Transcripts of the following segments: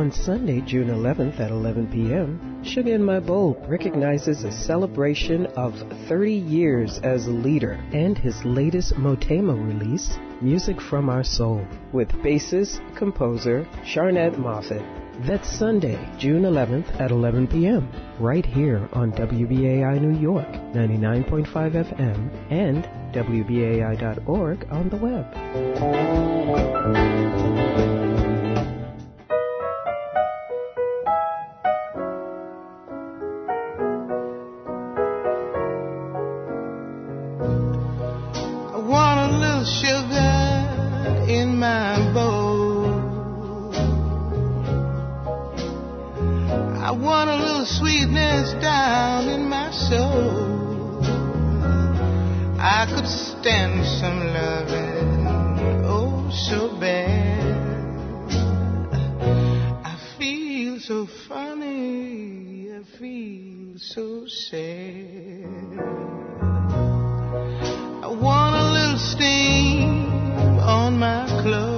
On Sunday, June 11th at 11 p.m., Sugar in My Bowl recognizes a celebration of 30 years as a leader and his latest Motema release, Music from Our Soul, with bassist, composer Sharnette Moffett. That's Sunday, June 11th at 11 p.m., right here on WBAI New York, 99.5 FM, and WBAI.org on the web. I want a little sugar in my bowl. I want a little sweetness down in my soul. I could stand some loving, oh, so bad. I feel so funny, I feel so sad. I want a little steam on my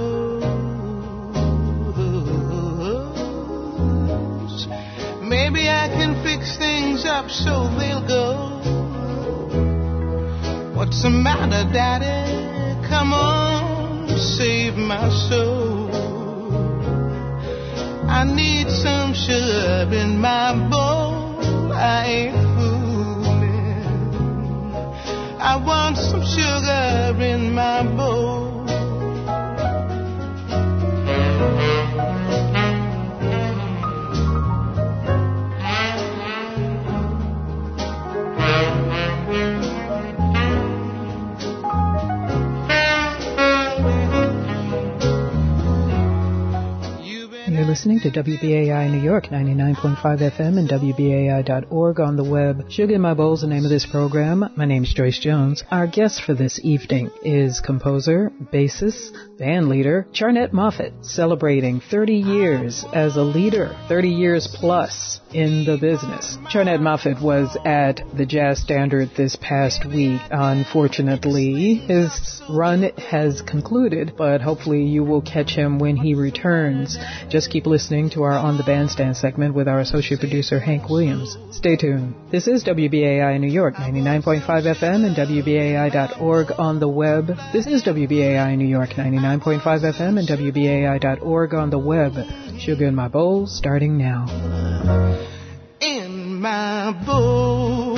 clothes. Maybe I can fix things up so they'll go. What's the matter, Daddy? Come on, save my soul. I need some sugar in my bowl. I ain't fooling. I want some sugar in my bowl. You're listening to WBAI New York, 99.5 FM and WBAI.org on the web. Sugar in My Bowl is the name of this program. My name is Joyce Jones. Our guest for this evening is composer, bassist, band leader, Sharnette Moffett, celebrating 30 years as a leader, 30 years plus in the business. Sharnette Moffett was at the Jazz Standard this past week. Unfortunately, his run has concluded, but hopefully you will catch him when he returns. Just keep listening to our On the Bandstand segment with our associate producer, Hank Williams. Stay tuned. This is WBAI New York, 99.5 FM and WBAI.org on the web. This is WBAI New York, 99.5 FM and WBAI.org on the web. Sugar in My Bowl, starting now. In my bowl.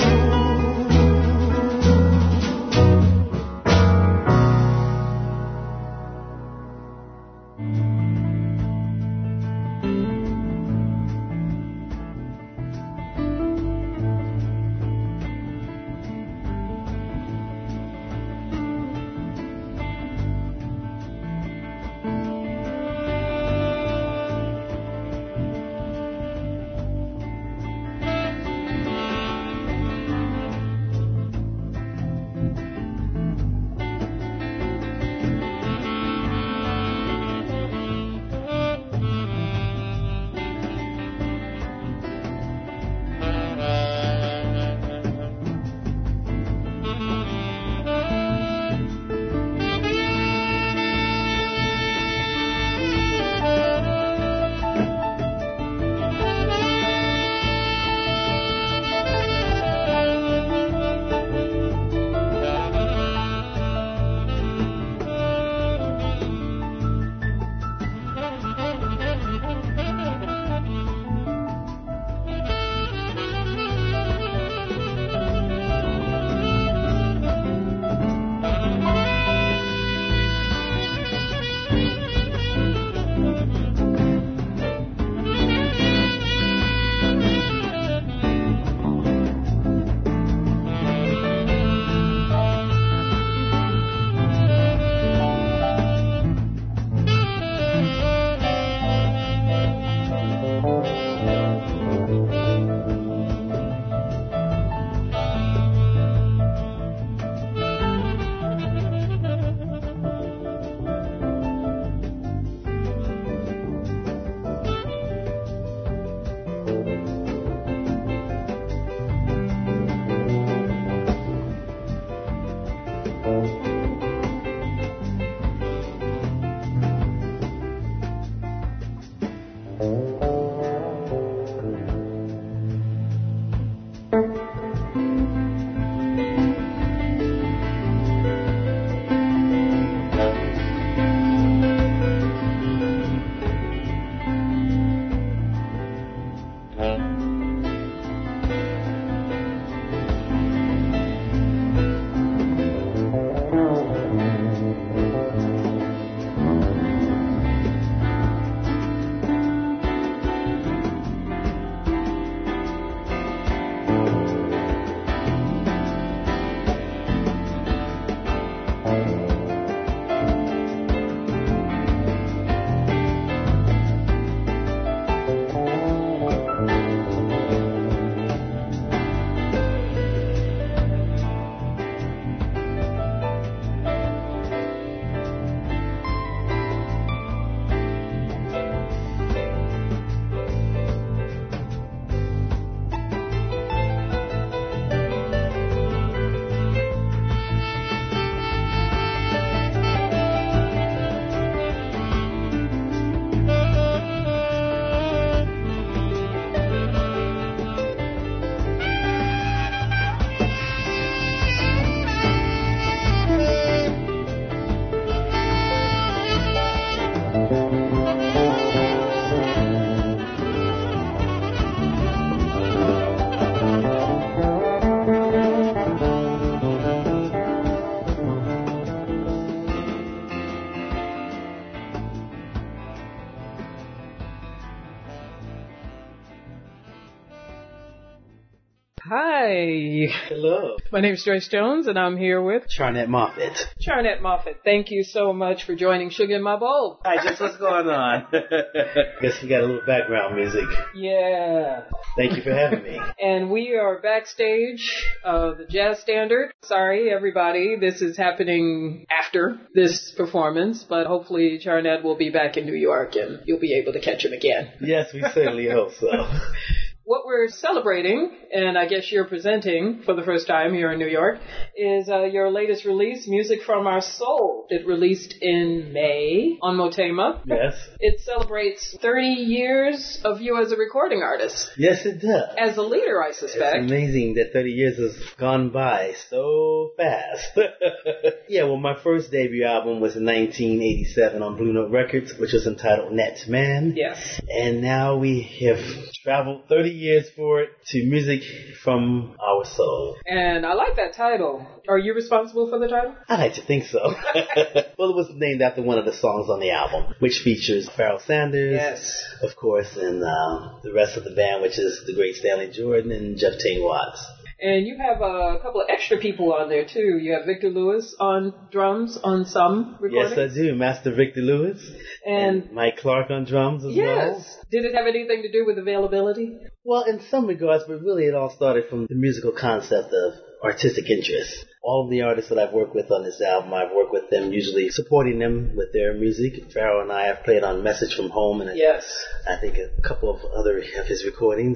Hi. Hello. My name is Joyce Jones, and I'm here with Charnette Moffett. Charnette Moffett. Thank you so much for joining Sugar in My Bowl. Hi, just what's going on? Guess we got a little background music. Yeah. Thank you for having me. And we are backstage of the Jazz Standard. Sorry, everybody, this is happening after this performance, but hopefully Charnette will be back in New York and you'll be able to catch him again. Yes, we certainly hope so. What we're celebrating, and I guess you're presenting for the first time here in New York, is your latest release, Music from Our Soul. It released in May on Motema. Yes. It celebrates 30 years of you as a recording artist. Yes, it does. As a leader, I suspect. It's amazing that 30 years has gone by so fast. Yeah, well, my first debut album was in 1987 on Blue Note Records, which was entitled Net Man. Yes. And now we have traveled 30 years for it to Music from Our Soul. And I like that title. Are you responsible for the title? I like to think so. Well, it was named after one of the songs on the album, which features Pharoah Sanders, Yes. of course, and the rest of the band, which is the great Stanley Jordan and Jeff Tain Watts. And you have a couple of extra people on there, too. You have Victor Lewis on drums on some recordings. Yes, I do. Master Victor Lewis. And Mike Clark on drums as well. yes. Did it have anything to do with availability? Well, in some regards, but really it all started from the musical concept of artistic interest. All of the artists that I've worked with on this album, I've worked with them, usually supporting them with their music. Pharoah and I have played on Message from Home, and Yes. I think a couple of other of his recordings.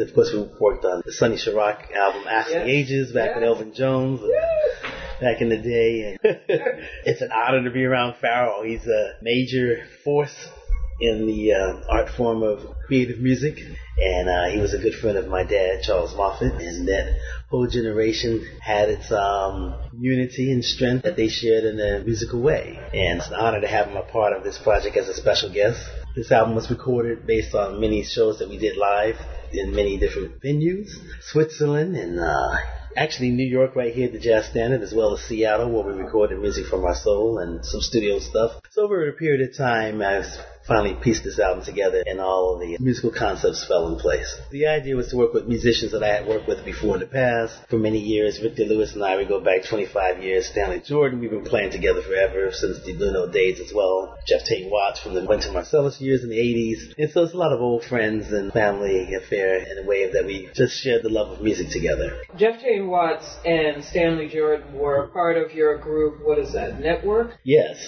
Of course, we worked on the Sonny Chirac album, Asking Ages, back with Elvin Jones. Back in the day, and it's an honor to be around Pharoah. He's a major force in the art form of creative music, and he was a good friend of my dad, Charles Moffett, and that whole generation had its unity and strength that they shared in a musical way, and it's an honor to have him a part of this project as a special guest. This album was recorded based on many shows that we did live in many different venues, Switzerland, and actually New York right here at the Jazz Standard, as well as Seattle, where we recorded music from our soul and some studio stuff. So over a period of time, I finally pieced this album together and all of the musical concepts fell in place. The idea was to work with musicians that I had worked with before in the past for many years. Victor Lewis and I, we go back 25 years. Stanley Jordan, we've been playing together forever, since the Blue Note days as well. Jeff Tate Watts from the Wynton Marsalis years in the 80s. And so it's a lot of old friends and family affair in a way that we just shared the love of music together. Jeff Tate Watts and Stanley Jordan were part of your group, what is that, Network? Yes.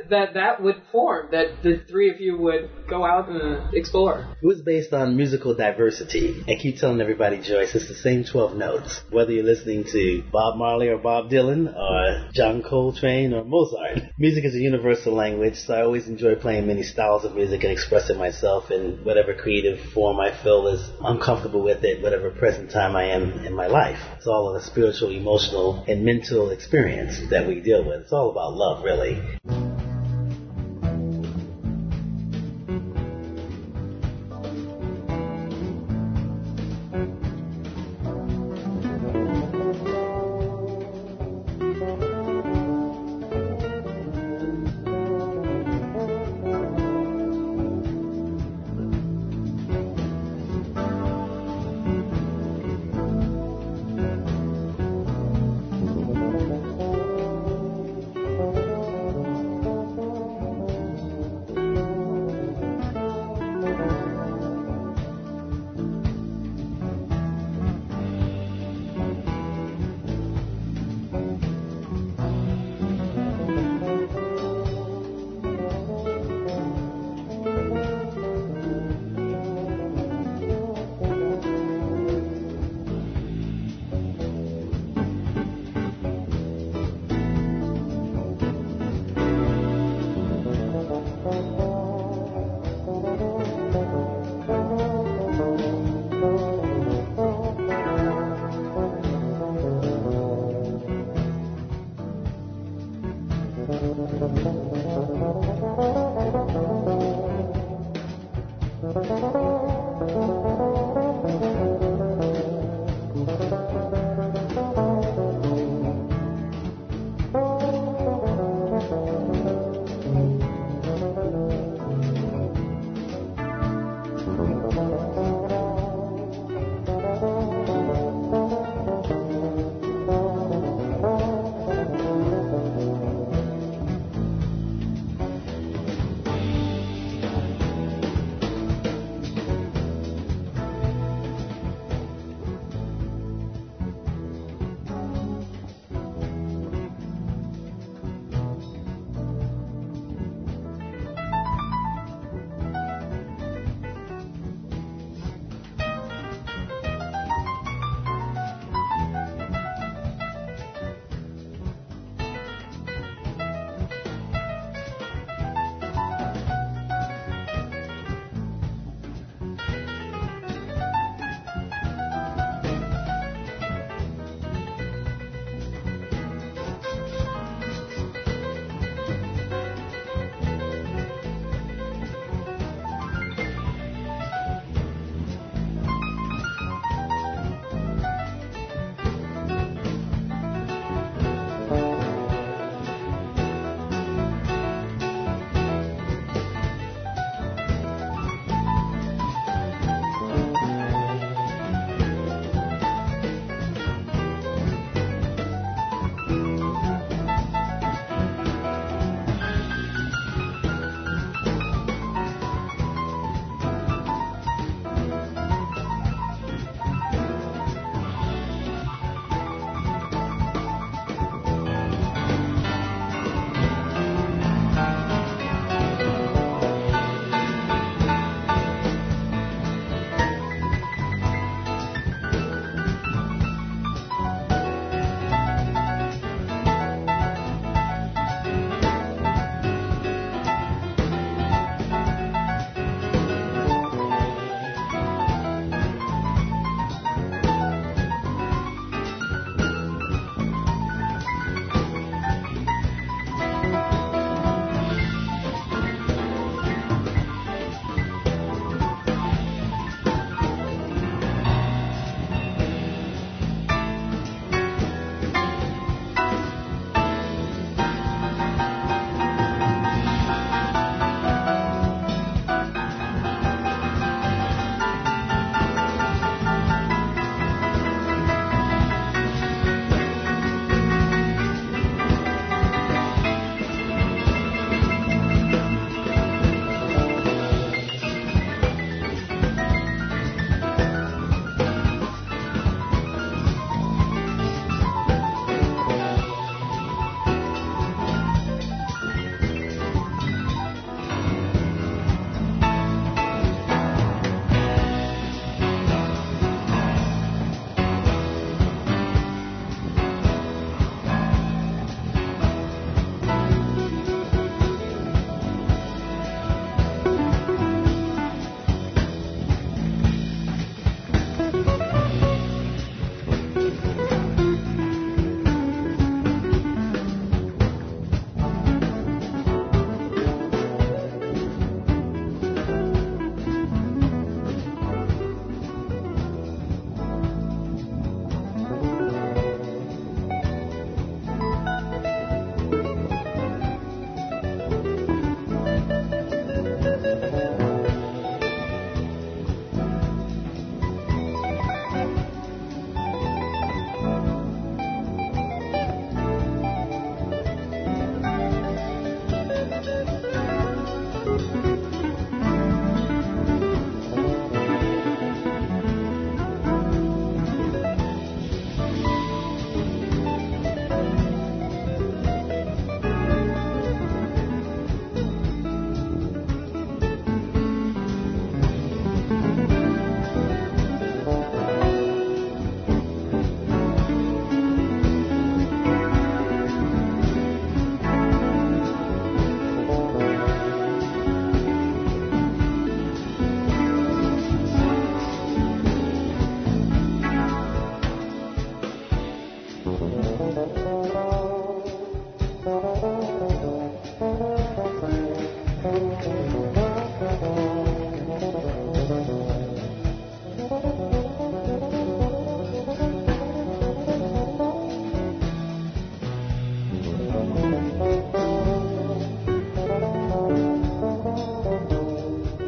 that would form, that the three of you would go out and explore? It was based on musical diversity. I keep telling everybody, Joyce, it's the same 12 notes. Whether you're listening to Bob Marley or Bob Dylan or John Coltrane or Mozart. Music is a universal language, so I always enjoy playing many styles of music and expressing myself in whatever creative form I feel is I'm comfortable with it, whatever present time I am in my life. It's all a spiritual, emotional, and mental experience that we deal with. It's all about love, really.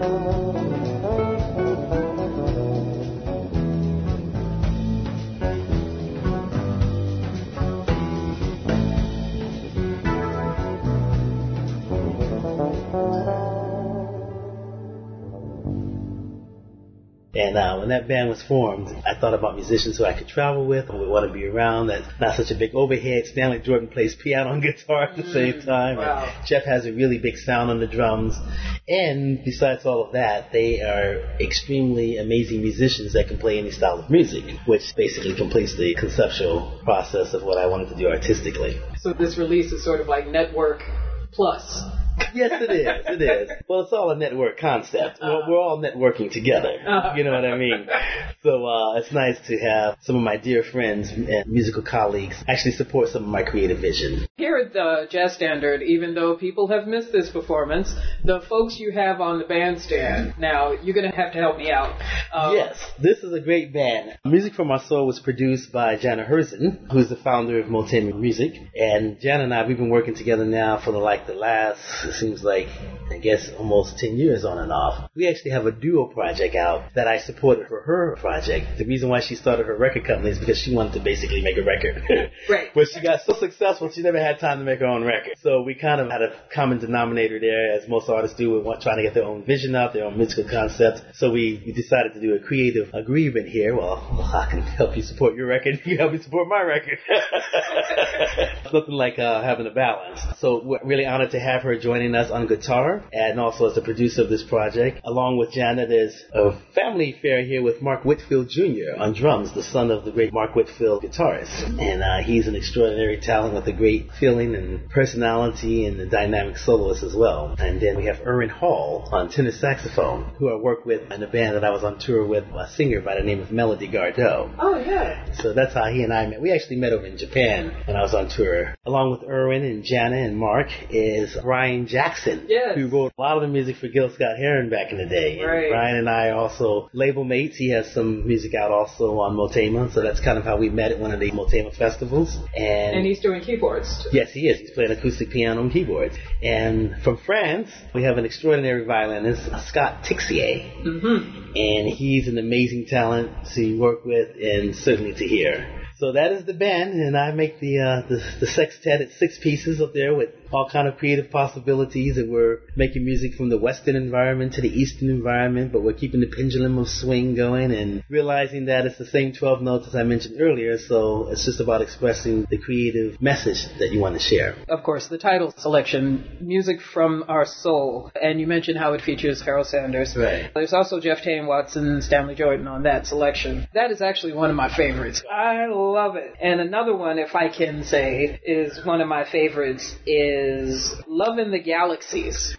And when that band was formed, I thought about musicians who I could travel with and would want to be around. That's not such a big overhead. Stanley Jordan plays piano and guitar at the same time. Wow. And Jeff has a really big sound on the drums. And besides all of that, they are extremely amazing musicians that can play any style of music, which basically completes the conceptual process of what I wanted to do artistically. So this release is sort of like Network Plus. Yes, it is. It is. Well, it's all a network concept. We're all networking together. You know what I mean? So it's nice to have some of my dear friends and musical colleagues actually support some of my creative vision. Here at the Jazz Standard, even though people have missed this performance, the folks you have on the bandstand, now you're going to have to help me out. Yes, this is a great band. Music from Our Soul was produced by Jana Herzen, who's the founder of Motema Music. And Jana and I, we've been working together now for the last, it seems like, I guess, almost 10 years on and off. We actually have a duo project out that I supported for her project. The reason why she started her record company is because she wanted to basically make a record. Right. But she got so successful, she never had time to make her own record. So we kind of had a common denominator there, as most artists do, with trying to get their own vision out, their own musical concept. So we decided to do a creative agreement here. Well, I can help you support your record, you help me support my record. Something like having a balance. So we're really honored to have her joining us on guitar and also as the producer of this project. Along with Jana, there's a family affair here with Mark Whitfield Jr. on drums, the son of the great Mark Whitfield guitarist. And he's an extraordinary talent with a great feeling and personality and a dynamic soloist as well. And then we have Erwin Hall on tenor saxophone, who I worked with in a band that I was on tour with, a singer by the name of Melody Gardot. Oh, yeah. So that's how he and I met. We actually met over in Japan when I was on tour. Along with Erwin and Jana and Mark is Brian Jackson, yes, who wrote a lot of the music for Gil Scott-Heron back in the day. Right. And Brian and I are also label mates. He has some music out also on Motema, so that's kind of how we met at one of the Motema festivals. And he's doing keyboards. Yes, he is. He's playing acoustic piano and keyboards. And from France, we have an extraordinary violinist, Scott Tixier. Mm-hmm. And he's an amazing talent to work with and certainly to hear. So that is the band, and I make the sextet at 6 pieces up there with all kind of creative possibilities, and we're making music from the Western environment to the Eastern environment, but we're keeping the pendulum of swing going and realizing that it's the same 12 notes as I mentioned earlier, so it's just about expressing the creative message that you want to share. Of course, the title selection, Music from Our Soul, and you mentioned how it features Harold Sanders. Right. There's also Jeff Tain Watson, Stanley Jordan on that selection. That is actually one of my favorites. I love it. And another one, if I can say, is one of my favorites is Love in the Galaxies.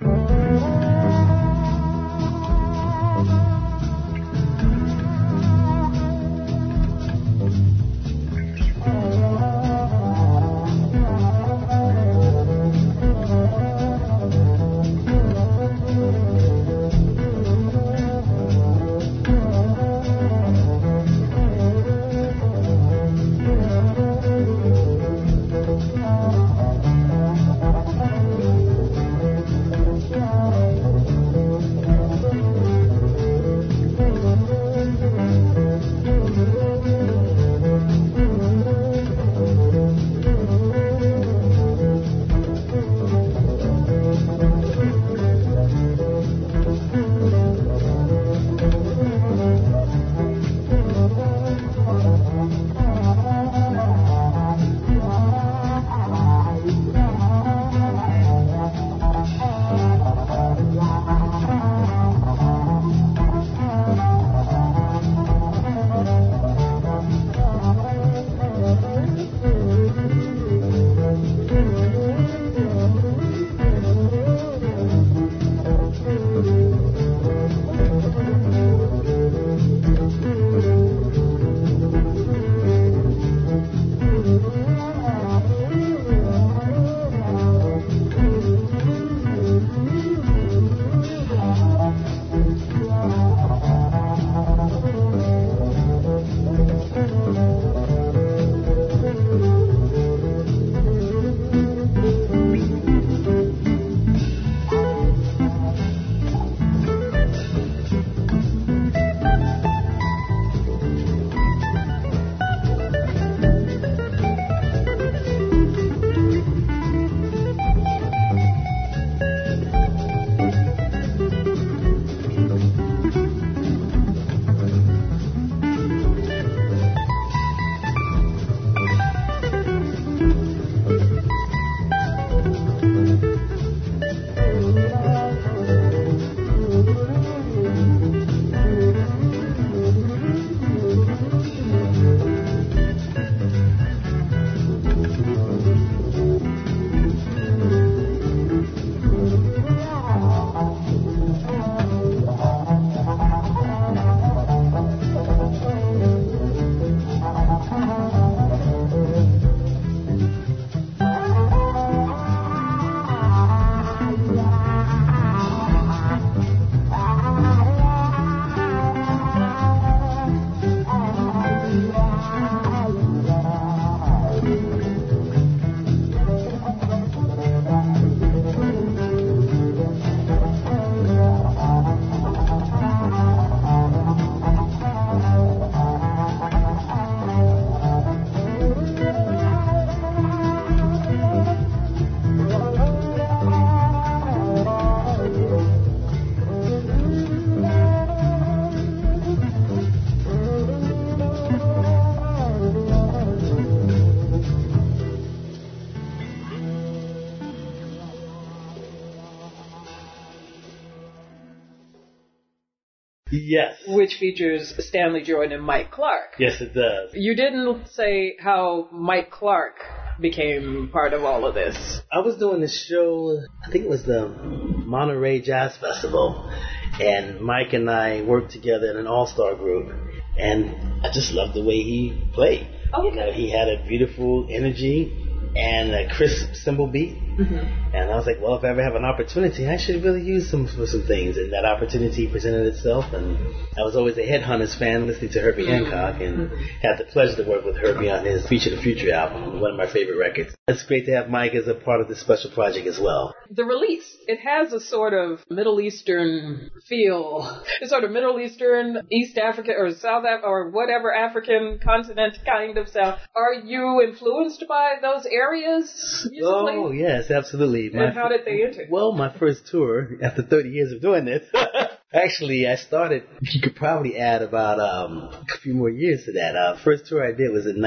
Yes. Which features Stanley Jordan and Mike Clark. Yes, it does. You didn't say how Mike Clark became part of all of this. I was doing a show, I think it was the Monterey Jazz Festival, and Mike and I worked together in an all-star group, and I just loved the way he played. Okay. You know, he had a beautiful energy and a crisp cymbal beat. Mm-hmm. And I was like, well, if I ever have an opportunity, I should really use him for some things. And that opportunity presented itself. And I was always a Headhunters fan, listening to Herbie Hancock, and had the pleasure to work with Herbie on his Feature the Future album, one of my favorite records. It's great to have Mike as a part of this special project as well. The release, it has a sort of Middle Eastern feel. It's sort of Middle Eastern, East Africa, or South Africa, or whatever African continent kind of sound. Are you influenced by those areas musically? Oh, yes, absolutely. And how did they enter? Well, my first tour, after 30 years of doing this, actually, I started, you could probably add about a few more years to that. First tour I did was in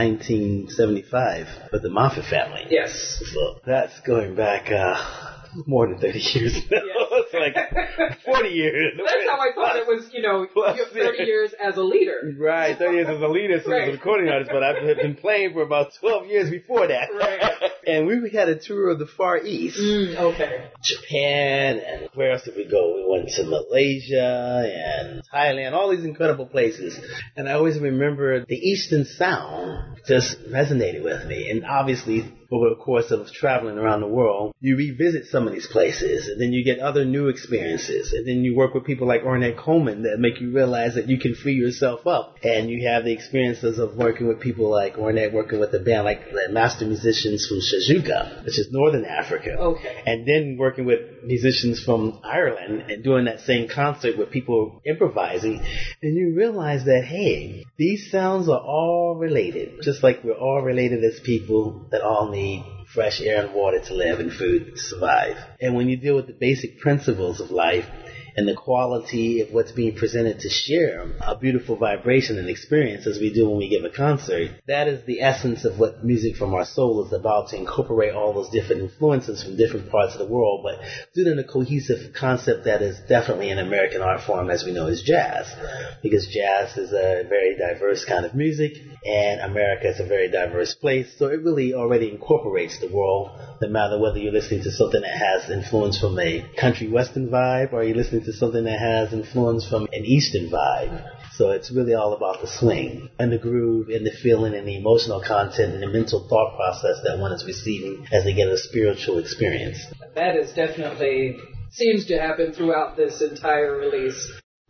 1975 with the Moffett family. Yes. So that's going back more than 30 years now. Yes. It's like 40 years. That's how I thought it was, you know, 30 years as a leader. Right, 30 years as a leader, so as a recording artist, but I've been playing for about 12 years before that. Right. And we had a tour of the Far East. Okay. Japan, and where else did we go? We went to Malaysia and Thailand, all these incredible places. And I always remember the Eastern sound just resonated with me. And obviously, over the course of traveling around the world, you revisit some of these places, and then you get other new experiences, and then you work with people like Ornette Coleman that make you realize that you can free yourself up, and you have the experiences of working with people like Ornette, working with a band like the master musicians from Shajuka, which is Northern Africa, okay, and then working with musicians from Ireland and doing that same concert with people improvising, and you realize that, hey, these sounds are all related, just like we're all related as people that all need fresh air and water to live and food to survive. And when you deal with the basic principles of life and the quality of what's being presented to share a beautiful vibration and experience as we do when we give a concert, that is the essence of what Music from Our Soul is about, to incorporate all those different influences from different parts of the world, but do it in a cohesive concept that is definitely an American art form, as we know, is jazz. Because jazz is a very diverse kind of music, and America is a very diverse place, so it really already incorporates the world, no matter whether you're listening to something that has influence from a country western vibe, or you're listening to something that has influence from an eastern vibe. So it's really all about the swing and the groove and the feeling and the emotional content and the mental thought process that one is receiving as they get a spiritual experience. That is definitely seems to happen throughout this entire release.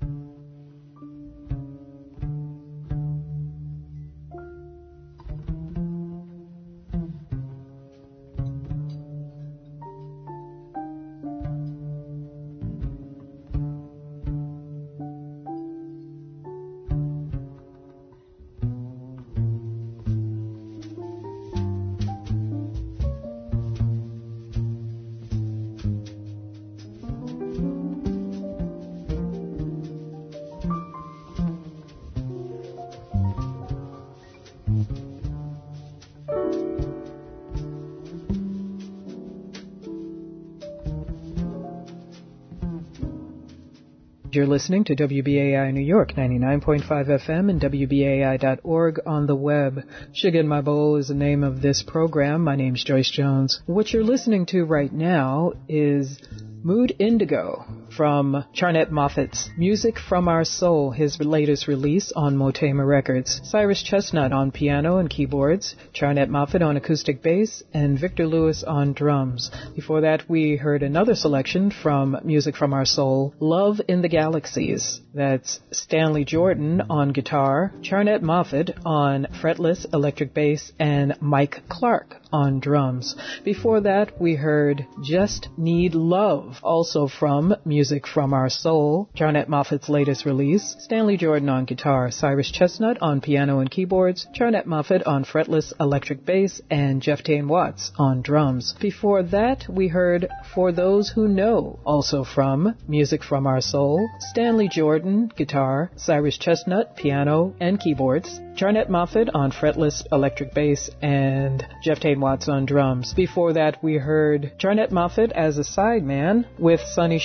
You're listening to WBAI New York, 99.5 FM and WBAI.org on the web. Sugar in My Bowl is the name of this program. My name's Joyce Jones. What you're listening to right now is Mood Indigo from Charnett Moffett's Music from Our Soul, his latest release on Motema Records. Cyrus Chestnut on piano and keyboards, Charnett Moffett on acoustic bass, and Victor Lewis on drums. Before that, we heard another selection from Music from Our Soul, Love in the Galaxies. That's Stanley Jordan on guitar, Charnett Moffett on fretless electric bass, and Mike Clark on drums. Before that, we heard Just Need Love, also from Music from Our Soul, Charnett Moffett's latest release, Stanley Jordan on guitar, Cyrus Chestnut on piano and keyboards, Charnett Moffett on fretless electric bass, and Jeff Tain Watts on drums. Before that, we heard For Those Who Know, also from Music from Our Soul, Stanley Jordan, guitar, Cyrus Chestnut, piano and keyboards, Charnett Moffett on fretless electric bass, and Jeff Tain Watts on drums. Before that, we heard Charnett Moffett as a sideman with Sonny Sharrock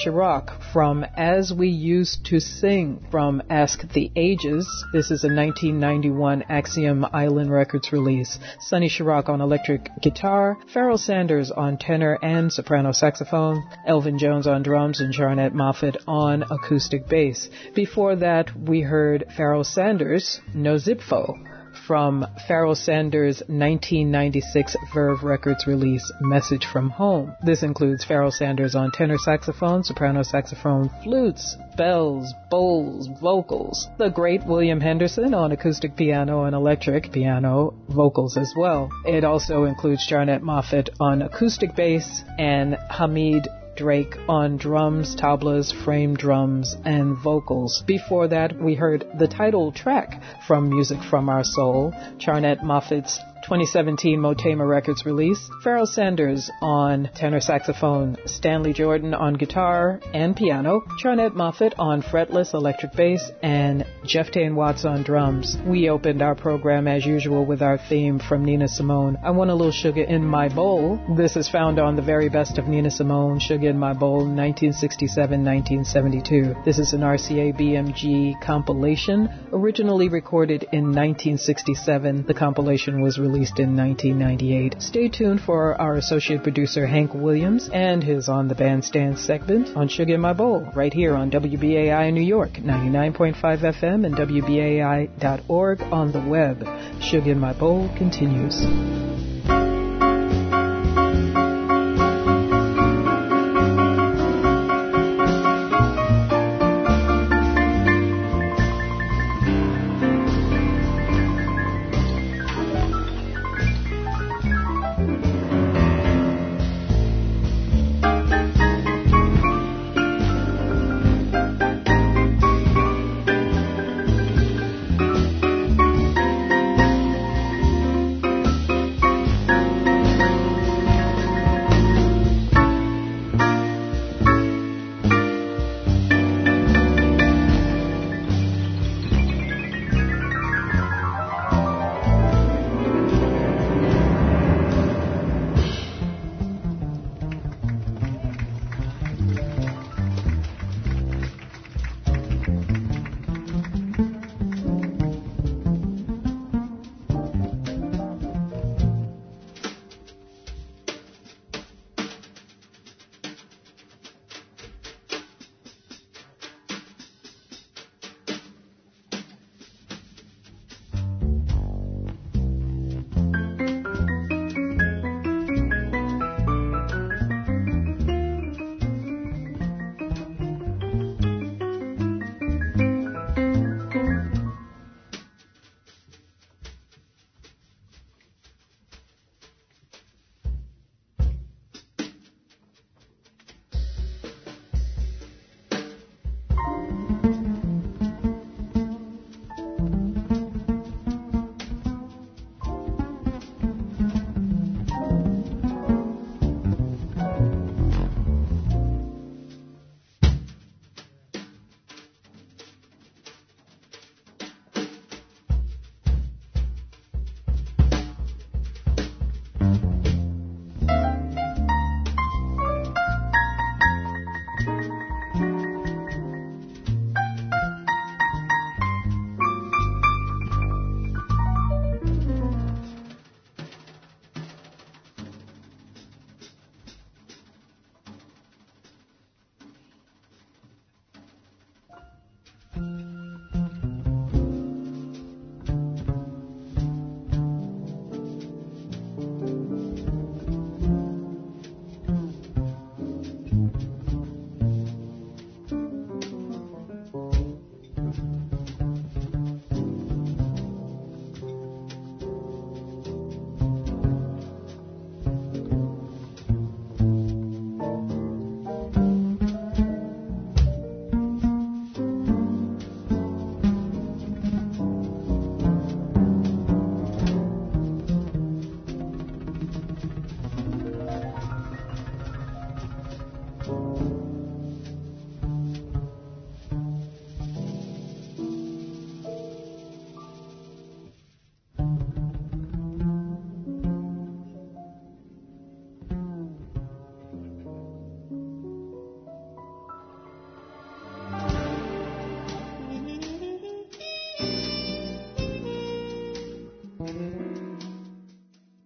Chirac from As We Used to Sing from Ask the Ages. This is a 1991 Axiom Island Records release. Sonny Chirac on electric guitar, Pharoah Sanders on tenor and soprano saxophone, Elvin Jones on drums, and Jarnette Moffett on acoustic bass. Before that, we heard Pharoah Sanders, No Zipfo, from Pharoah Sanders' 1996 Verve Records release, Message from Home. This includes Pharoah Sanders on tenor saxophone, soprano saxophone, flutes, bells, bowls, vocals. The great William Henderson on acoustic piano and electric piano, vocals as well. It also includes Jarnette Moffett on acoustic bass and Hamid Drake on drums, tablas, frame drums, and vocals. Before that, we heard the title track from Music from Our Soul, Jarnette Moffett's 2017 Motema Records release, Pharoah Sanders on tenor saxophone, Stanley Jordan on guitar and piano, Jarnette Moffett on fretless electric bass, and Jeff Tain Watts on drums. We opened our program as usual with our theme from Nina Simone, I Want a Little Sugar in My Bowl. This is found on the very best of Nina Simone, Sugar in My Bowl, 1967-1972. This is an RCA BMG compilation, originally recorded in 1967. The compilation was released in 1998. Stay tuned for our associate producer Hank Williams and his On the Bandstand segment on Sugar in My Bowl, right here on WBAI New York, 99.5 FM and WBAI.org on the web. Sugar in My Bowl continues.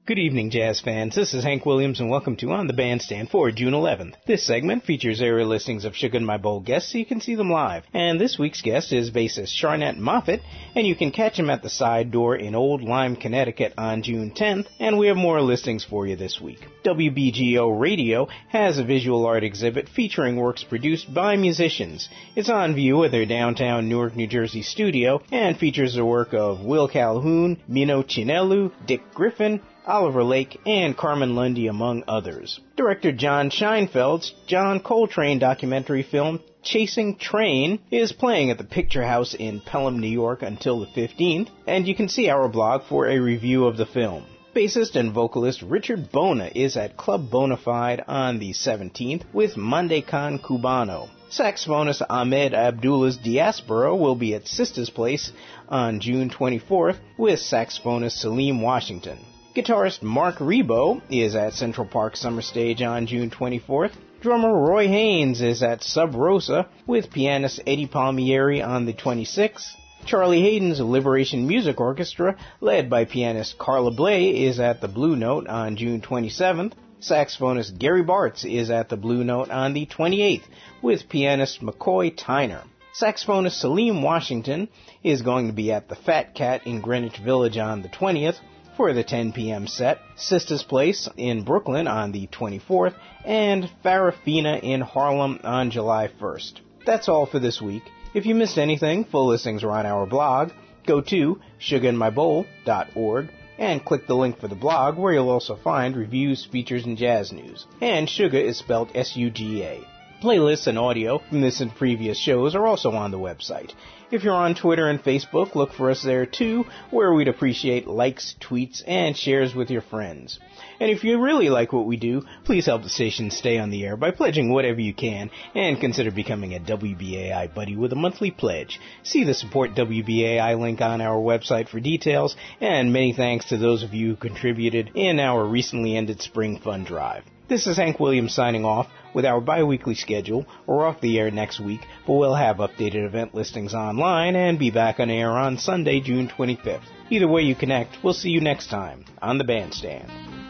Good evening, jazz fans. This is Hank Williams, and welcome to On the Bandstand for June 11th. This segment features area listings of Sugar in My Bowl guests so you can see them live. And this week's guest is bassist Sharnette Moffett, and you can catch him at the Side Door in Old Lyme, Connecticut on June 10th, and we have more listings for you this week. WBGO Radio has a visual art exhibit featuring works produced by musicians. It's on view at their downtown Newark, New Jersey studio, and features the work of Will Calhoun, Mino Chinelu, Dick Griffin, Oliver Lake, and Carmen Lundy, among others. Director John Scheinfeld's John Coltrane documentary film Chasing Train is playing at the Picture House in Pelham, New York until the 15th, and you can see our blog for a review of the film. Bassist and vocalist Richard Bona is at Club Bonafide on the 17th with Monday Con Cubano. Saxophonist Ahmed Abdullah's Diaspora will be at Sista's Place on June 24th with saxophonist Salim Washington. Guitarist Mark Rebo is at Central Park Summer Stage on June 24th. Drummer Roy Haynes is at Sub Rosa with pianist Eddie Palmieri on the 26th. Charlie Hayden's Liberation Music Orchestra, led by pianist Carla Bley, is at the Blue Note on June 27th. Saxophonist Gary Bartz is at the Blue Note on the 28th with pianist McCoy Tyner. Saxophonist Salim Washington is going to be at the Fat Cat in Greenwich Village on the 20th. For the 10 p.m. set, Sista's Place in Brooklyn on the 24th, and Farafina in Harlem on July 1st. That's all for this week. If you missed anything, full listings are on our blog. Go to sugainmybowl.org and click the link for the blog, where you'll also find reviews, features, and jazz news. And Sugar is spelled S-U-G-A. Playlists and audio from this and previous shows are also on the website. If you're on Twitter and Facebook, look for us there too, where we'd appreciate likes, tweets, and shares with your friends. And if you really like what we do, please help the station stay on the air by pledging whatever you can, and consider becoming a WBAI buddy with a monthly pledge. See the Support WBAI link on our website for details, and many thanks to those of you who contributed in our recently ended Spring Fund Drive. This is Hank Williams signing off with our bi-weekly schedule. We're off the air next week, but we'll have updated event listings online and be back on air on Sunday, June 25th. Either way you connect, we'll see you next time on the Bandstand.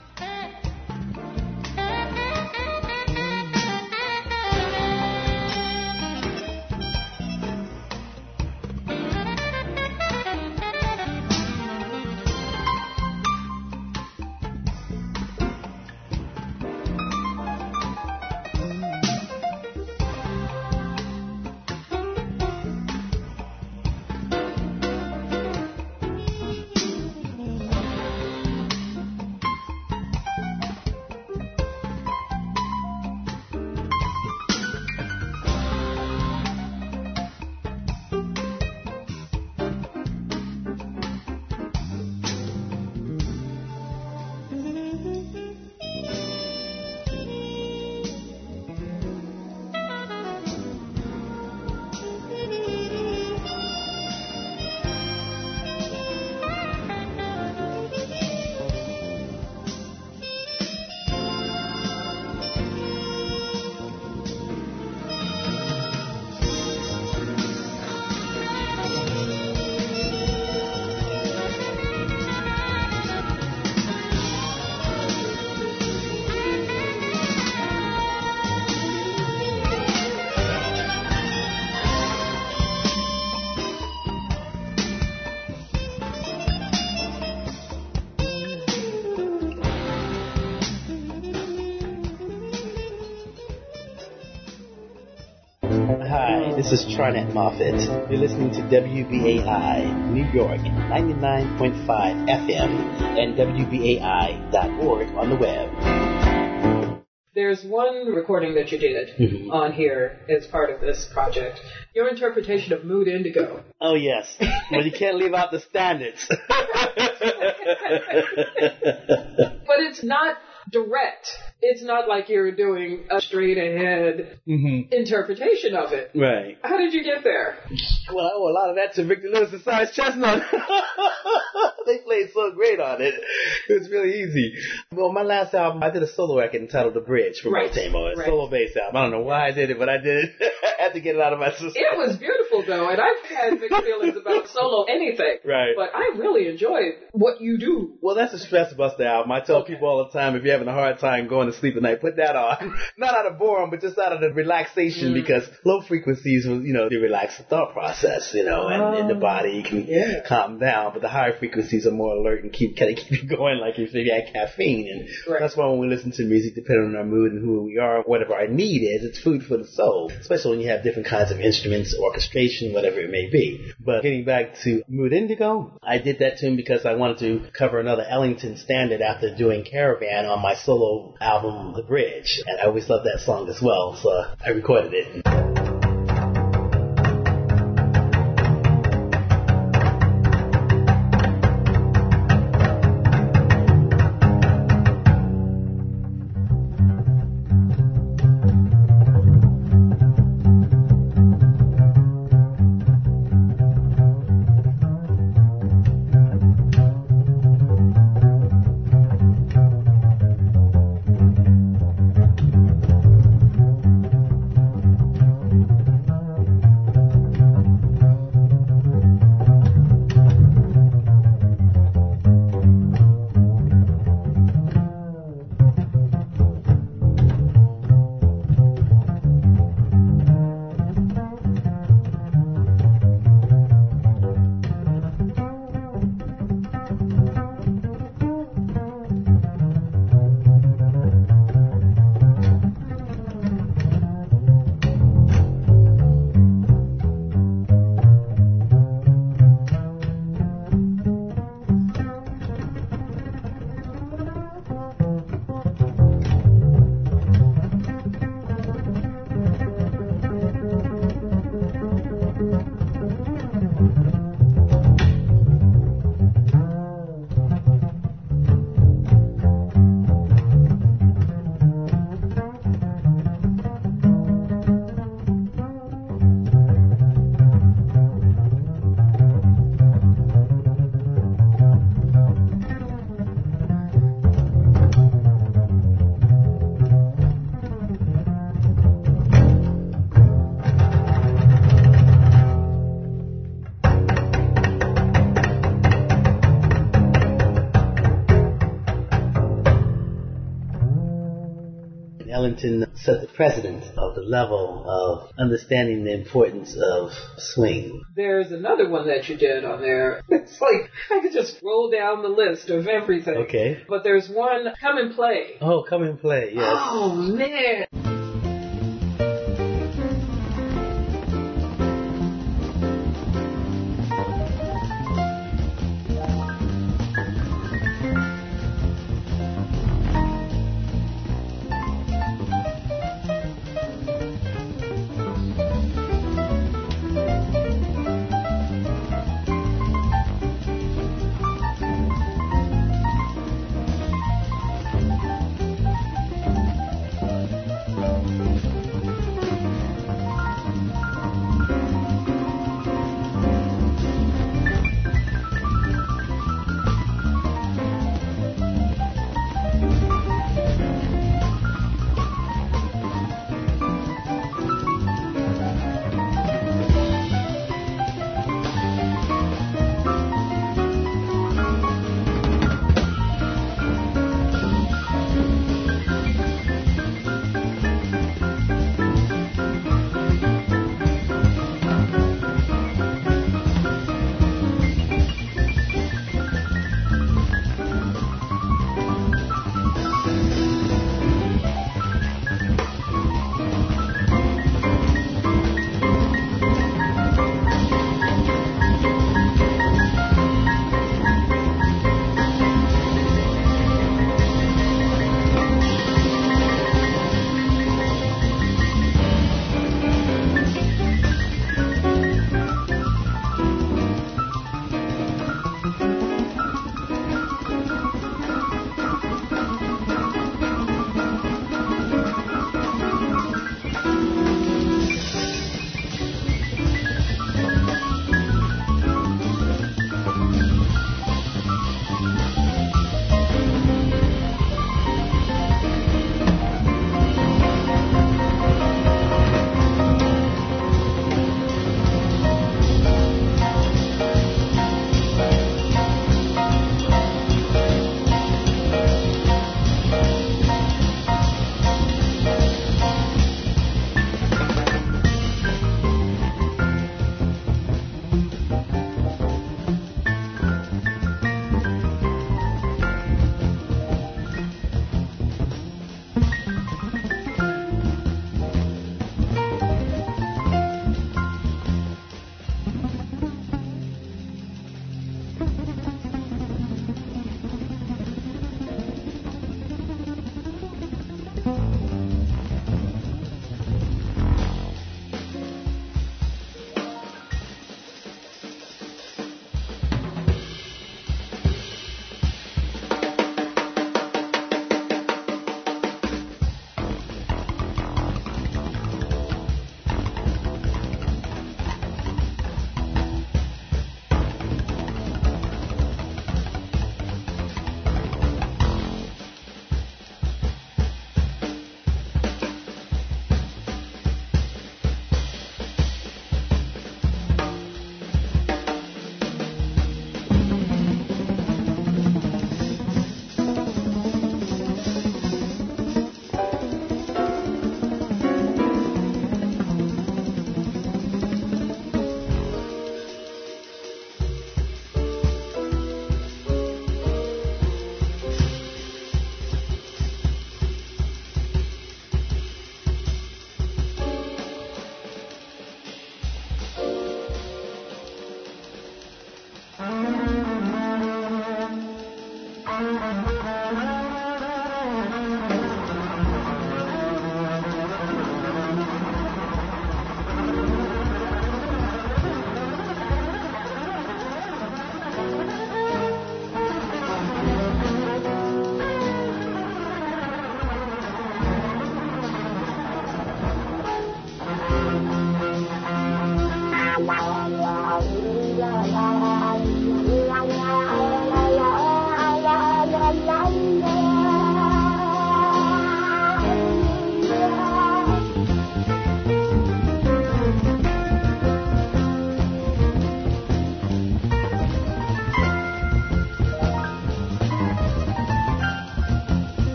This is Sharnette Moffett. You're listening to WBAI, New York, 99.5 FM, and WBAI.org on the web. There's one recording that you did on here as part of this project. Your interpretation of Mood Indigo. Oh, yes. Well, you can't leave out the standards. But it's not direct. It's not like you're doing a straight-ahead interpretation of it. Right. How did you get there? Well, I owe a lot of that to Victor Lewis and Cyrus Chestnut. They played so great on it. It was really easy. Well, my last album, I did a solo record entitled The Bridge from Motemo. A solo bass album. I don't know why I did it, but I did it. I had to get it out of my system. It was beautiful, though, and I've had mixed feelings about solo anything. Right. But I really enjoy what you do. Well, that's the Stress Buster album. I tell people all the time, if you're having a hard time going to sleep at night, put that on. Not out of boredom, but just out of the relaxation, because low frequencies will, they relax the thought process, and the body can calm down. But the higher frequencies are more alert and keep you going like if you had caffeine. And that's why when we listen to music, depending on our mood and who we are, whatever our need is, it's food for the soul. Especially when you have different kinds of instruments, orchestration, whatever it may be. But getting back to Mood Indigo, I did that tune because I wanted to cover another Ellington standard after doing Caravan on my solo album, The Bridge. And I always loved that song as well, so I recorded it. Ellington set the precedent of the level of understanding the importance of swing. There's another one that you did on there. It's like, I could just roll down the list of everything. Okay. But there's one, Come and Play. Oh, Come and Play, yes. Oh, man.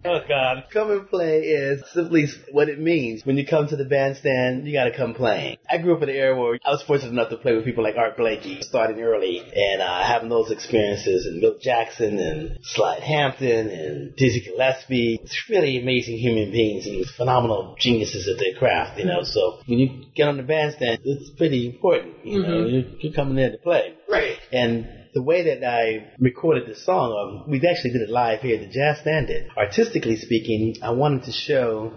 Oh, God. Come and play is simply what it means. When you come to the bandstand, you got to come playing. I grew up in an era where I was fortunate enough to play with people like Art Blakey, starting early, and having those experiences, and Milt Jackson, and Slide Hampton, and Dizzy Gillespie. It's really amazing human beings and phenomenal geniuses at their craft, you know. So when you get on the bandstand, it's pretty important, you know. You're coming there to play. Right. And the way that I recorded the song, we actually did it live here at the Jazz Standard. Artistically speaking, I wanted to show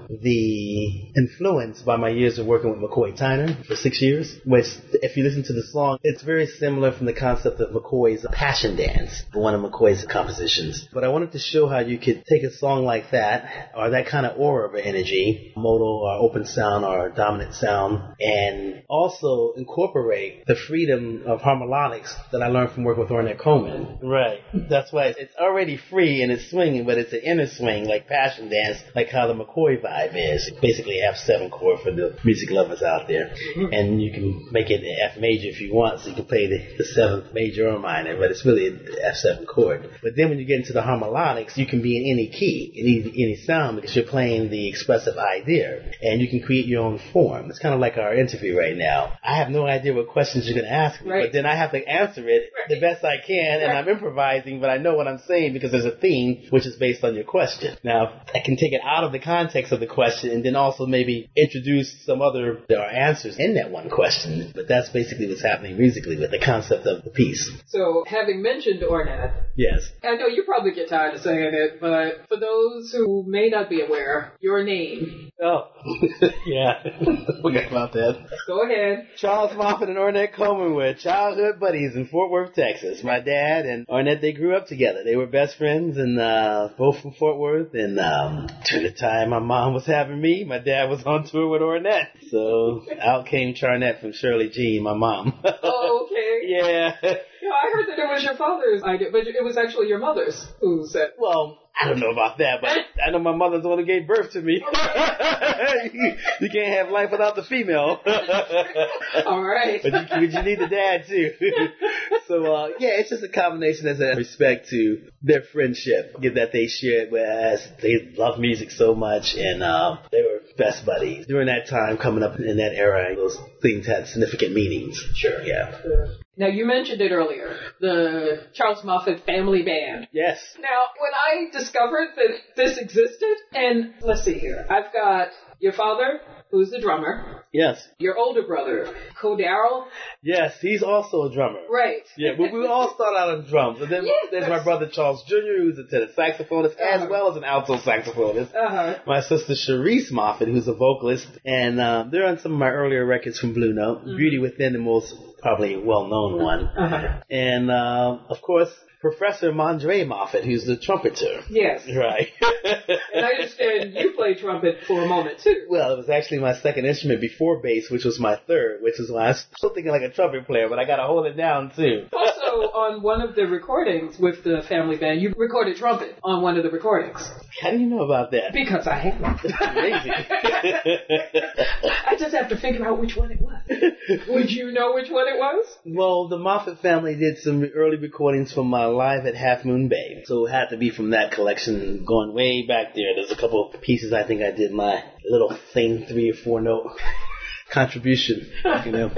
the influence by my years of working with McCoy Tyner for 6 years, which, if you listen to the song, it's very similar from the concept of McCoy's Passion Dance, one of McCoy's compositions. But I wanted to show how you could take a song like that, or that kind of aura of energy, modal or open sound or dominant sound, and also incorporate the freedom of harmonics that I learned from working with Ornette Coleman. Right. That's why it's already free and it's swinging, but it's an inner swing, like Passion Dance, like how the McCoy vibe is. Basically F7 chord for the music lovers out there. And you can make it F major if you want, so you can play the 7th major or minor, but it's really an F7 chord. But then when you get into the harmonics, you can be in any key, in any sound, because you're playing the expressive idea. And you can create your own form. It's kind of like our interview right now. I have no idea what questions you're going to ask me, but then I have to answer it the best I can, and I'm improvising, but I know what I'm saying because there's a theme which is based on your question. Now, I can take it out of the context of the question and then also maybe introduce some other answers in that one question, but that's basically what's happening musically with the concept of the piece. So, having mentioned Ornette, yes, I know you probably get tired of saying it, but for those who may not be aware, your name. Oh, yeah, forgot about that. Go ahead. Charles Moffett and Ornette Coleman were childhood buddies in Fort Worth, Texas. My dad and Ornette, they grew up together. They were best friends, and both from Fort Worth. And to the time my mom was having me, my dad was on tour with Ornette. So out came Charnette from Shirley Jean, my mom. Oh, okay. Yeah. Yeah, I heard that it was your father's idea, but it was actually your mother's who said. Well, I don't know about that, but I know my mother's the one who gave birth to me. You can't have life without the female. All right. But you need the dad, too. So, yeah, it's just a combination as a respect to their friendship that they shared, whereas they love music so much, and they were best buddies. During that time, coming up in that era, those things had significant meanings. Sure, yeah. Now, you mentioned it earlier, the Charles Moffett Family Band. Yes. Now, when I discovered that this existed, and let's see here, I've got your father, who's the drummer. Yes. Your older brother, Darrell. Yes, he's also a drummer. Right. Yeah, we all start out on drums. And then there's my brother Charles Jr., who's a tenor saxophonist, as well as an alto saxophonist. My sister Cherise Moffett, who's a vocalist. And they're on some of my earlier records from Blue Note. Beauty Within, the most probably well-known one. And, of course, Professor Mondre Moffett, who's the trumpeter. Yes. Right. And I understand you play trumpet for a moment, too. Well, it was actually my second instrument before bass, which was my third, which is why I'm still thinking like a trumpet player, but I got to hold it down, too. Also, on one of the recordings with the family band, you recorded trumpet on one of the recordings. How do you know about that? Because I have. Amazing. I just have to figure out which one it was. Would you know which one it was? Well, the Moffett family did some early recordings from Live at Half Moon Bay, so it had to be from that collection going way back there. There's a couple of pieces I think I did my little thing, 3 or 4 note contribution, you know.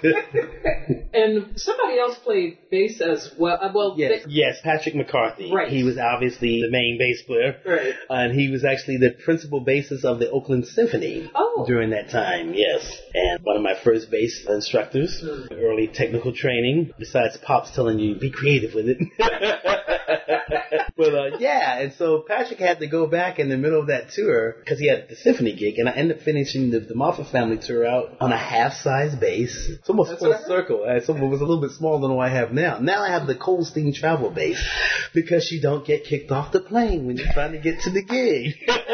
And somebody else played bass as well. Yes, Patrick McCarthy. Right. He was obviously the main bass player. Right. And he was actually the principal bassist of the Oakland Symphony during that time, yes. And one of my first bass instructors, early technical training, besides Pops telling you, be creative with it. But and so Patrick had to go back in the middle of that tour because he had the symphony gig, and I ended up finishing the Moffett family tour out on a half-size bass. It's almost full circle. So it was a little bit smaller than what I have now. Now I have the Coldstein travel bass because you don't get kicked off the plane when you're trying to get to the gig.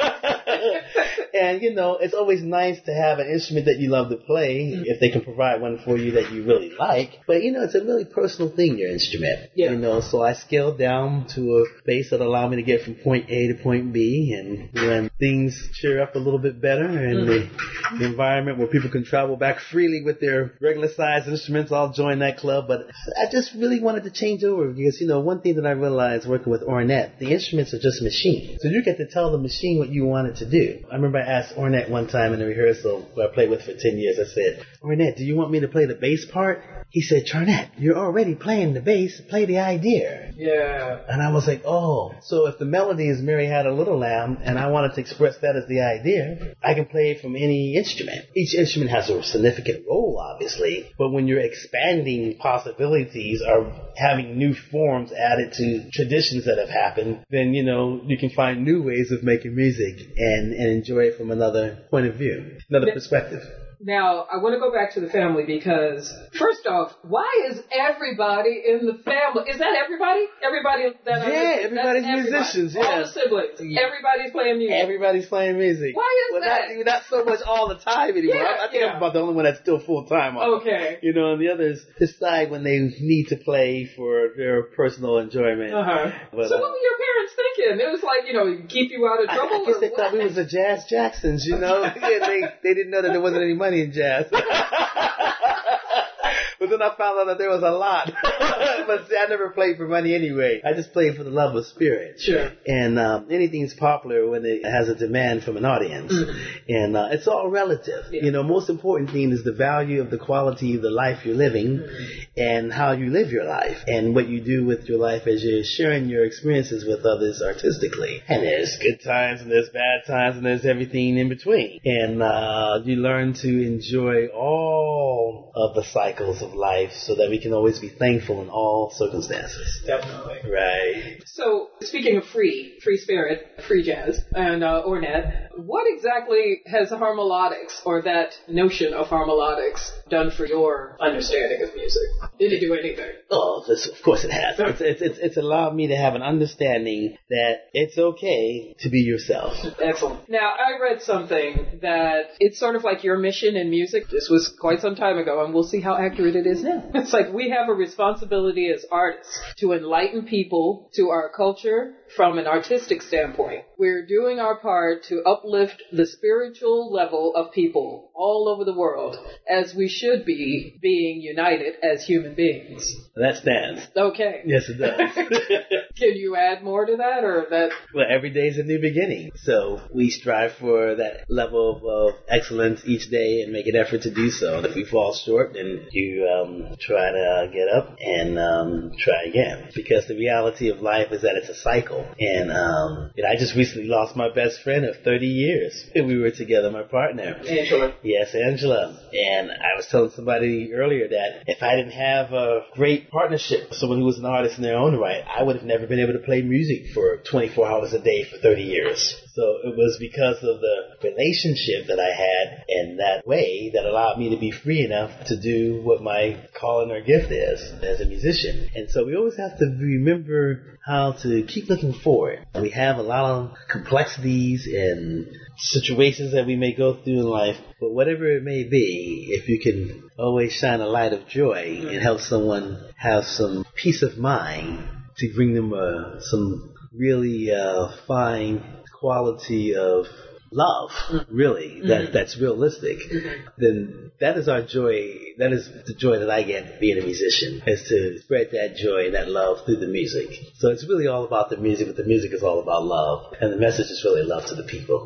And, it's always nice to have an instrument that you love to play if they can provide one for you that you really like. But, it's a really personal thing, your instrument. Yeah. So I scaled down to a bass that allowed me to get from point A to point B. And when things cheer up a little bit better and the environment where people can travel back freely with their regular-sized instruments, I'll join that club. But I just really wanted to change over because, one thing that I realized working with Ornette, the instruments are just machines. So you get to tell the machine what you want it to do. I remember I asked Ornette one time in a rehearsal who I played with for 10 years, I said, Ornette, do you want me to play the bass part? He said, Charnette, you're already playing the bass, play the idea. Yeah. And I was like, so if the melody is Mary Had a Little Lamb and I wanted to express that as the idea, I can play it from any instrument. Each instrument has a significant role, obviously, but when you're expanding possibilities or having new forms added to traditions that have happened, then, you can find new ways of making music and enjoy it from another point of view, another perspective. Now, I want to go back to the family because, first off, why is everybody in the family? Is that everybody? Everybody that everybody's musicians, yeah. All the siblings. Yeah. Everybody's playing music. Everybody's playing music. Why is that? Not so much all the time anymore. I think I'm about the only one that's still full-time on it. Okay. And the others decide when they need to play for their personal enjoyment. But, so what were your parents thinking? It was like, keep you out of trouble? I guess they thought we was the Jazz Jacksons, they didn't know that there wasn't any money in jazz. But then I found out that there was a lot. But see, I never played for money anyway. I just played for the love of spirit. Sure. And anything's popular when it has a demand from an audience. And it's all relative. Yeah. Most important thing is the value of the quality of the life you're living and how you live your life and what you do with your life as you're sharing your experiences with others artistically. And there's good times and there's bad times and there's everything in between. And you learn to enjoy all of the cycles of life so that we can always be thankful in all circumstances. Definitely. Right. So, speaking of free spirit, free jazz, and Ornette, what exactly has harmolodics, or that notion of harmolodics, done for your understanding of music? Did it do anything? Oh, of course it has. It's allowed me to have an understanding that it's okay to be yourself. Excellent. Now, I read something that it's sort of like your mission in music. This was quite some time ago, and we'll see how accurate it is now. It's like we have a responsibility as artists to enlighten people to our culture from an artistic standpoint. We're doing our part to uplift the spiritual level of people all over the world, as we should be being united as human beings. That stands. Okay. Yes, it does. Can you add more to that, or that? Well, every day is a new beginning. So we strive for that level of excellence each day and make an effort to do so. And if we fall short, then you try to get up and try again. Because the reality of life is that it's a cycle. And I just recently lost my best friend of 30 years. We were together, my partner. Angela. Yes, Angela. And I was telling somebody earlier that if I didn't have a great partnership with someone who was an artist in their own right, I would have never been able to play music for 24 hours a day for 30 years. So it was because of the relationship that I had in that way that allowed me to be free enough to do what my calling or gift is as a musician. And so we always have to remember how to keep looking forward. We have a lot of complexities and situations that we may go through in life, but whatever it may be, if you can always shine a light of joy and help someone have some peace of mind to bring them some really fine quality of love, really, that's realistic, then that is our joy. That is the joy that I get being a musician, is to spread that joy and that love through the music. So it's really all about the music, but the music is all about love, and the message is really love to the people. Right.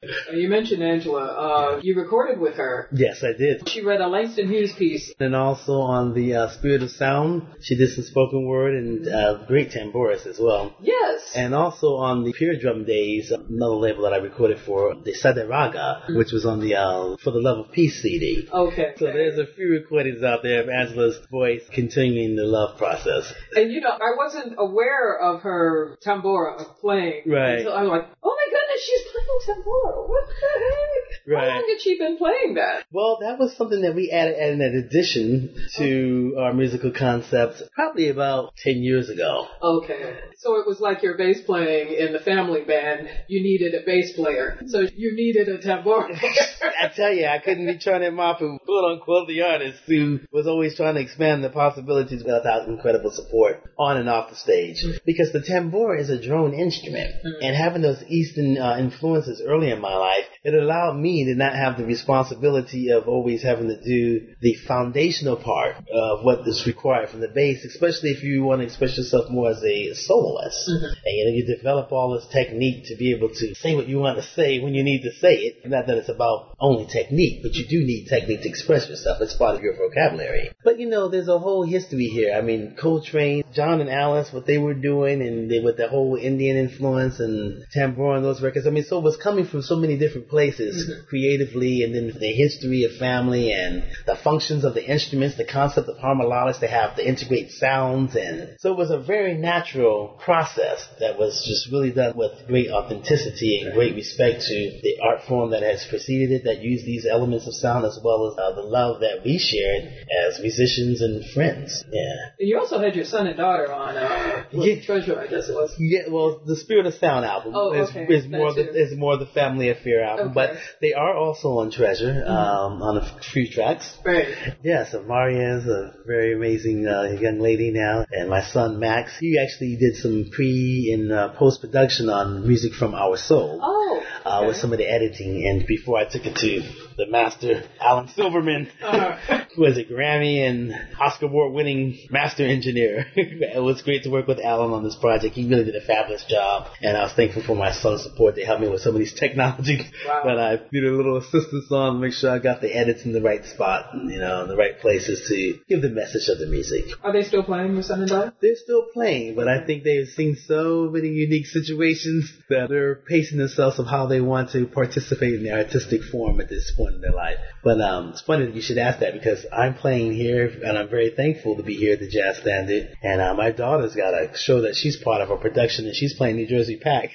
You mentioned Angela. You recorded with her. Yes, I did. She read a Langston Hughes piece. And also on the Spirit of Sound, she did some spoken word and great tambourist as well. Yes. And also on the Pure Drum Days, another label that I recorded for, the Sadaraga, which was on the For the Love of Peace CD. Okay. So there's a few recordings out there of Angela's voice continuing the love process. And I wasn't aware of her tambura playing. Right. Until I was like, oh my goodness, she's playing tambura. What the heck? Right. How long had she been playing that? Well, that was something that we added an addition to our musical concepts probably about 10 years ago. Okay. So it was like your bass playing in the family band. You needed a bass player. So you needed a tambura player. I tell you, I couldn't be Charnette Moffett, quote unquote, the artist who was always trying to expand the possibilities without incredible support on and off the stage. Because the tambura is a drone instrument. And having those Eastern influences early in my life, it allowed me to not have the responsibility of always having to do the foundational part of what is required from the bass, especially if you want to express yourself more as a soloist. And you develop all this technique to be able to say what you want to say when you need to say it. Not that it's about only technique, but you do need technique to express yourself. It's part of your vocabulary. But there's a whole history here. I mean, Coltrane, John and Alice, what they were doing, and with the whole Indian influence and tambura and those records. I mean, so it was coming from so many different places creatively, and then the history of family and the functions of the instruments, the concept of harmonics, they have to integrate sounds. And so it was a very natural process that was just really done with great authenticity and great respect to the art form that has preceded it, that used these elements of sound, as well as the love that we shared as musicians and friends. Yeah. You also had your son and daughter on Treasure, I guess it was. Yeah, well, the Spirit of Sound album is more the family affair album, but they are also on Treasure on a few tracks. Right. Yeah, so Maria is a very amazing young lady now, and my son Max, he actually did some pre and post production on music from Our Soul. With some of the editing, and before I took it to the master, Alan Silverman, who was a Grammy and Oscar Award winning master engineer. It was great to work with Alan on this project. He really did a fabulous job, and I was thankful for my son's support to help me with some of these technology that I needed a little assistance on to make sure I got the edits in the right spot, in the right places to give the message of the music. Are they still playing, your son and daughter? They're still playing, but I think they've seen so many unique situations that they're pacing themselves of how they want to participate in the artistic form at this point in their life. But it's funny that you should ask that, because I'm playing here, and I'm very thankful to be here at the Jazz Standard. And my daughter's got a show that she's part of a production, and she's playing New Jersey Pack.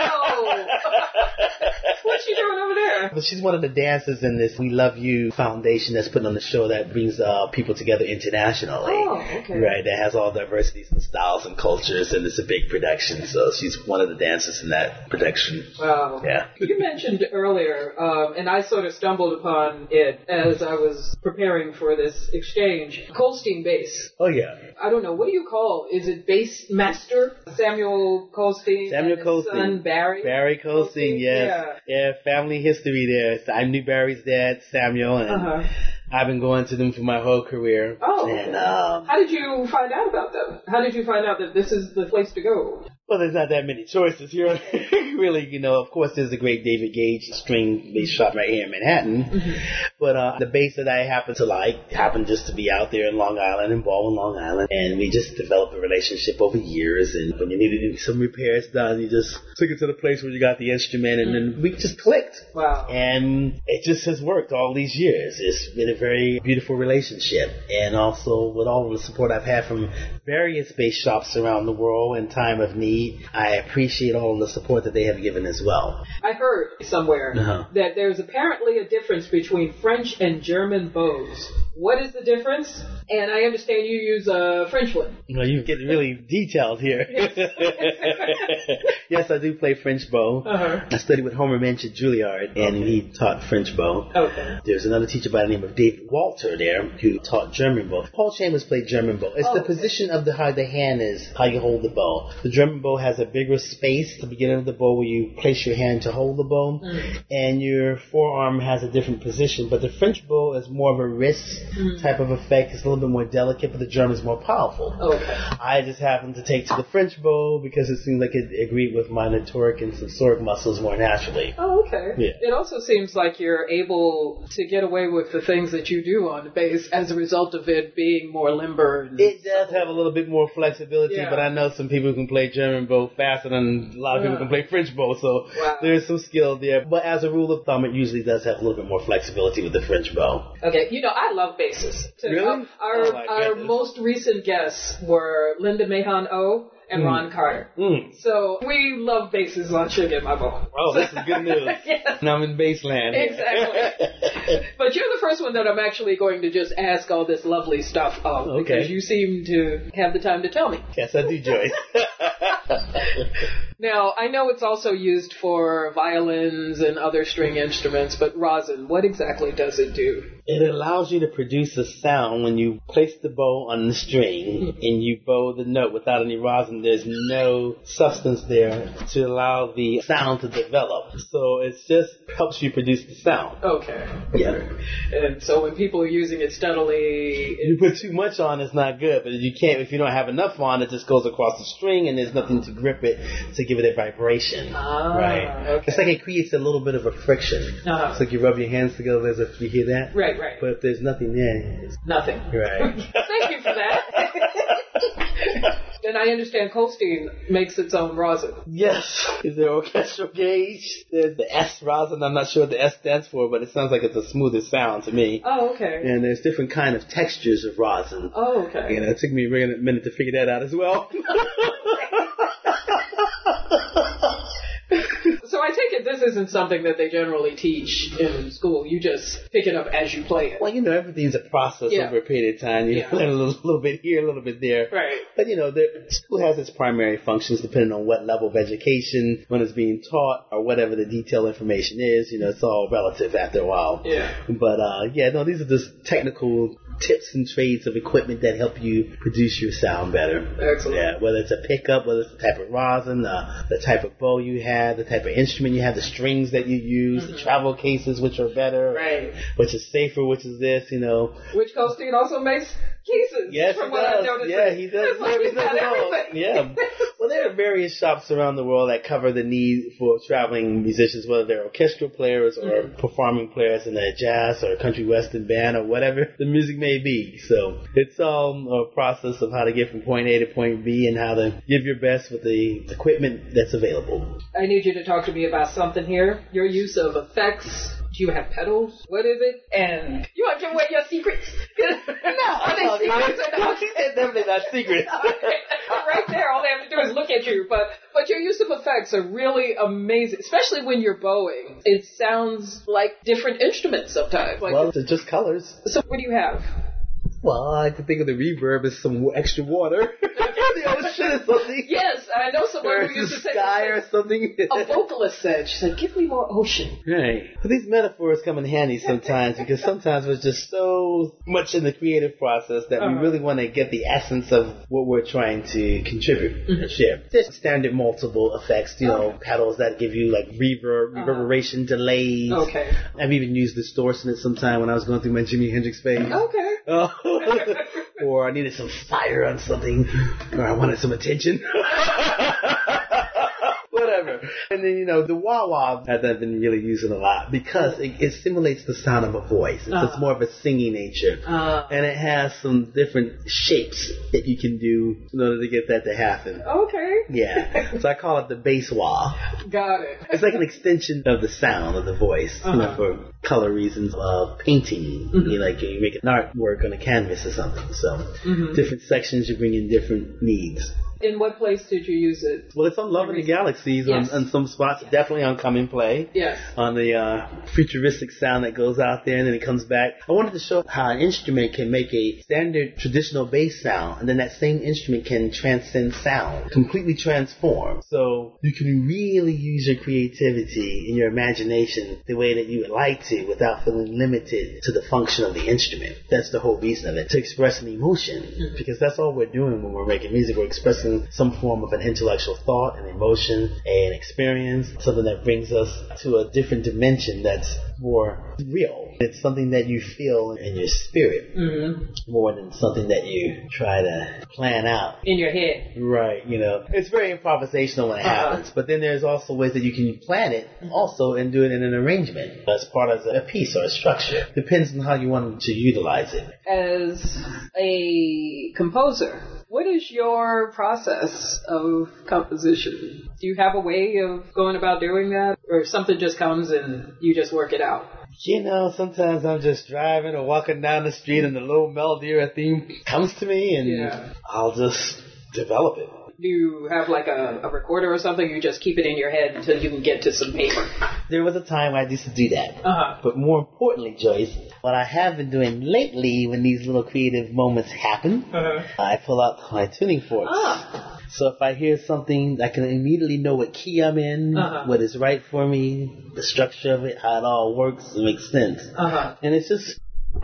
What's she doing over there? But she's one of the dancers in this We Love You Foundation that's putting on the show that brings people together internationally. Right, that has all diversities and styles and cultures, and it's a big production. So she's one of the dancers in that production. Wow. Yeah. You mentioned earlier, and I sort of stumbled upon it as I was preparing for this exchange, Colstein bass. Oh, yeah. I don't know, what do you call? Is it bass master? Samuel Colstein? Samuel Colstein. Son Barry? Barry Colstein, yes. Yeah, family history there. I knew Barry's dad, Samuel, and I've been going to them for my whole career. And, how did you find out about them? How did you find out that this is the place to go? Well, there's not that many choices here. Really, of course, there's a great David Gage string bass shop right here in Manhattan. But the bass that I happen to like happened just to be out there in Long Island, in Baldwin, Long Island. And we just developed a relationship over years. And when you needed some repairs done, you just took it to the place where you got the instrument, and then we just clicked. Wow. And it just has worked all these years. It's been a very beautiful relationship. And also with all of the support I've had from various bass shops around the world in time of need, I appreciate all of the support that they have given as well. I heard somewhere that there's apparently a difference between French and German bows. What is the difference? And I understand you use a French one. Well, you're getting really detailed here. Yes, I do play French bow. I studied with Homer Mensch at Juilliard, and he taught French bow. There's another teacher by the name of David Walter there who taught German bow. Paul Chambers played German bow. It's the position of how the hand is, how you hold the bow. The German bow has a bigger space at the beginning of the bow where you place your hand to hold the bow, and your forearm has a different position, but but the French bow is more of a wrist type of effect. It's a little bit more delicate, but the drum is more powerful. Okay. I just happened to take to the French bow because it seemed like it agreed with my notoric and sensoric muscles more naturally. Oh, okay. Yeah. It also seems like you're able to get away with the things that you do on the bass as a result of it being more limber. It does have a little bit more flexibility, Yeah. but I know some people can play German bow faster than a lot of people can play French bow, so Wow. there's some skill there. But as a rule of thumb, it usually does have a little bit more flexibility with the French bow. Okay, I love basses. Really? Our Oh, my goodness. most recent guests were Linda Mahon O and Ron Carter. So we love basses on Sugar in My Bowl. Oh, this is good news. Yes. And I'm in baseland. Exactly. But you're the first one that I'm actually going to just ask all this lovely stuff of, Okay. because you seem to have the time to tell me. Yes, I do, Joyce. Now, I know it's also used for violins and other string instruments, but rosin, what exactly does it do? It allows you to produce a sound when you place the bow on the string and you bow the note without any rosin. There's no substance there to allow the sound to develop. So it just helps you produce the sound. Okay. Yeah. And so when people are using it steadily, You put too much on, it's not good. But if you don't have enough on, it just goes across the string and there's nothing to grip it to give it a vibration. Right. Okay. It's like it creates a little bit of a friction. Uh-huh. It's like you rub your hands together as if you hear that. Right. But if there's nothing there, it's Nothing. right. Thank you for that. And I understand Colstein makes its own rosin. Yes. Is there orchestral gauge? There's the S rosin. I'm not sure what the S stands for, but it sounds like it's a smoother sound to me. Oh, okay. And there's different kind of textures of rosin. Oh, okay. It took me a minute to figure that out as well. So I take it this isn't something that they generally teach in school. You just pick it up as you play it. Well, everything's a process Yeah. over a period of time. You Yeah. learn a little bit here, a little bit there. Right. But, school has its primary functions depending on what level of education, when it's being taught, or whatever the detailed information is. It's all relative after a while. Yeah. But, these are just technical tips and trades of equipment that help you produce your sound better. Excellent. Yeah, whether it's a pickup, whether it's the type of rosin, the type of bow you have, the type of instrument you have, the strings that you use, the travel cases, which are better, Right. which is safer, which is this, Which Colstein also makes cases. Yes, from he what I've does. noticed. Yeah, he does. It's like He he's does got it all. everything. Yeah. Well, there are various shops around the world that cover the need for traveling musicians, whether they're orchestral players or performing players in a jazz or country western band or whatever the music may be. So it's all a process of how to get from point A to point B and how to give your best with the equipment that's available. I need you to talk to me about something here. Your use of effects. Do you have pedals? What is it? And you want to give away your secrets? No. Are they secrets or not? They're definitely not secrets. Okay. Right there, all they have to do is look at you. But your use of effects are really amazing, especially when you're bowing. It sounds like different instruments sometimes. Well, they're just colors. So what do you have? Well, I can think of the reverb as some extra water. The ocean or something. Yes, I know someone Or who used the to say sky or something. a vocalist said, she said, give me more ocean. Right. But these metaphors come in handy sometimes because sometimes we're just so much in the creative process that we really want to get the essence of what we're trying to contribute and share. Just standard multiple effects, pedals that give you like reverb, reverberation, delays. Okay. I've even used distortion at some time when I was going through my Jimi Hendrix phase. Okay. Or I needed some fire on something, or I wanted some attention. Whatever. And then, the wah-wah I've been really using a lot because it simulates the sound of a voice. It's more of a singing nature. And it has some different shapes that you can do in order to get that to happen. Okay. Yeah. So I call it the bass wah. Got it. It's like an extension of the sound of the voice, for color reasons of painting. You make an artwork on a canvas or something. So different sections you bring in different needs. In what place did you use it? Well, it's on Love in the Galaxies Yes. on some spots. Definitely on Come and Play. Yes. On the futuristic sound that goes out there and then it comes back. I wanted to show how an instrument can make a standard traditional bass sound and then that same instrument can transcend sound, completely transform. So you can really use your creativity and your imagination the way that you would like to without feeling limited to the function of the instrument. That's the whole reason of it, to express an emotion. Because that's all we're doing when we're making music. We're expressing expressing some form of an intellectual thought, an emotion, an experience, something that brings us to a different dimension that's more real. It's something that you feel in your spirit more than something that you try to plan out. In your head. Right, you know. It's very improvisational when it happens, but then there's also ways that you can plan it also and do it in an arrangement as part of a piece or a structure. Depends on how you want to utilize it. As a composer, what is your process of composition? Do you have a way of going about doing that? Or something just comes and you just work it out? You know, sometimes I'm just driving or walking down the street and a little melody or a theme comes to me and I'll just develop it. Do you have like a recorder or something? You just keep it in your head until you can get to some paper? There was a time I used to do that. But more importantly, Joyce, what I have been doing lately when these little creative moments happen, I pull out my tuning forks. So if I hear something, I can immediately know what key I'm in, what is right for me, the structure of it, how it all works, it makes sense. And it's just...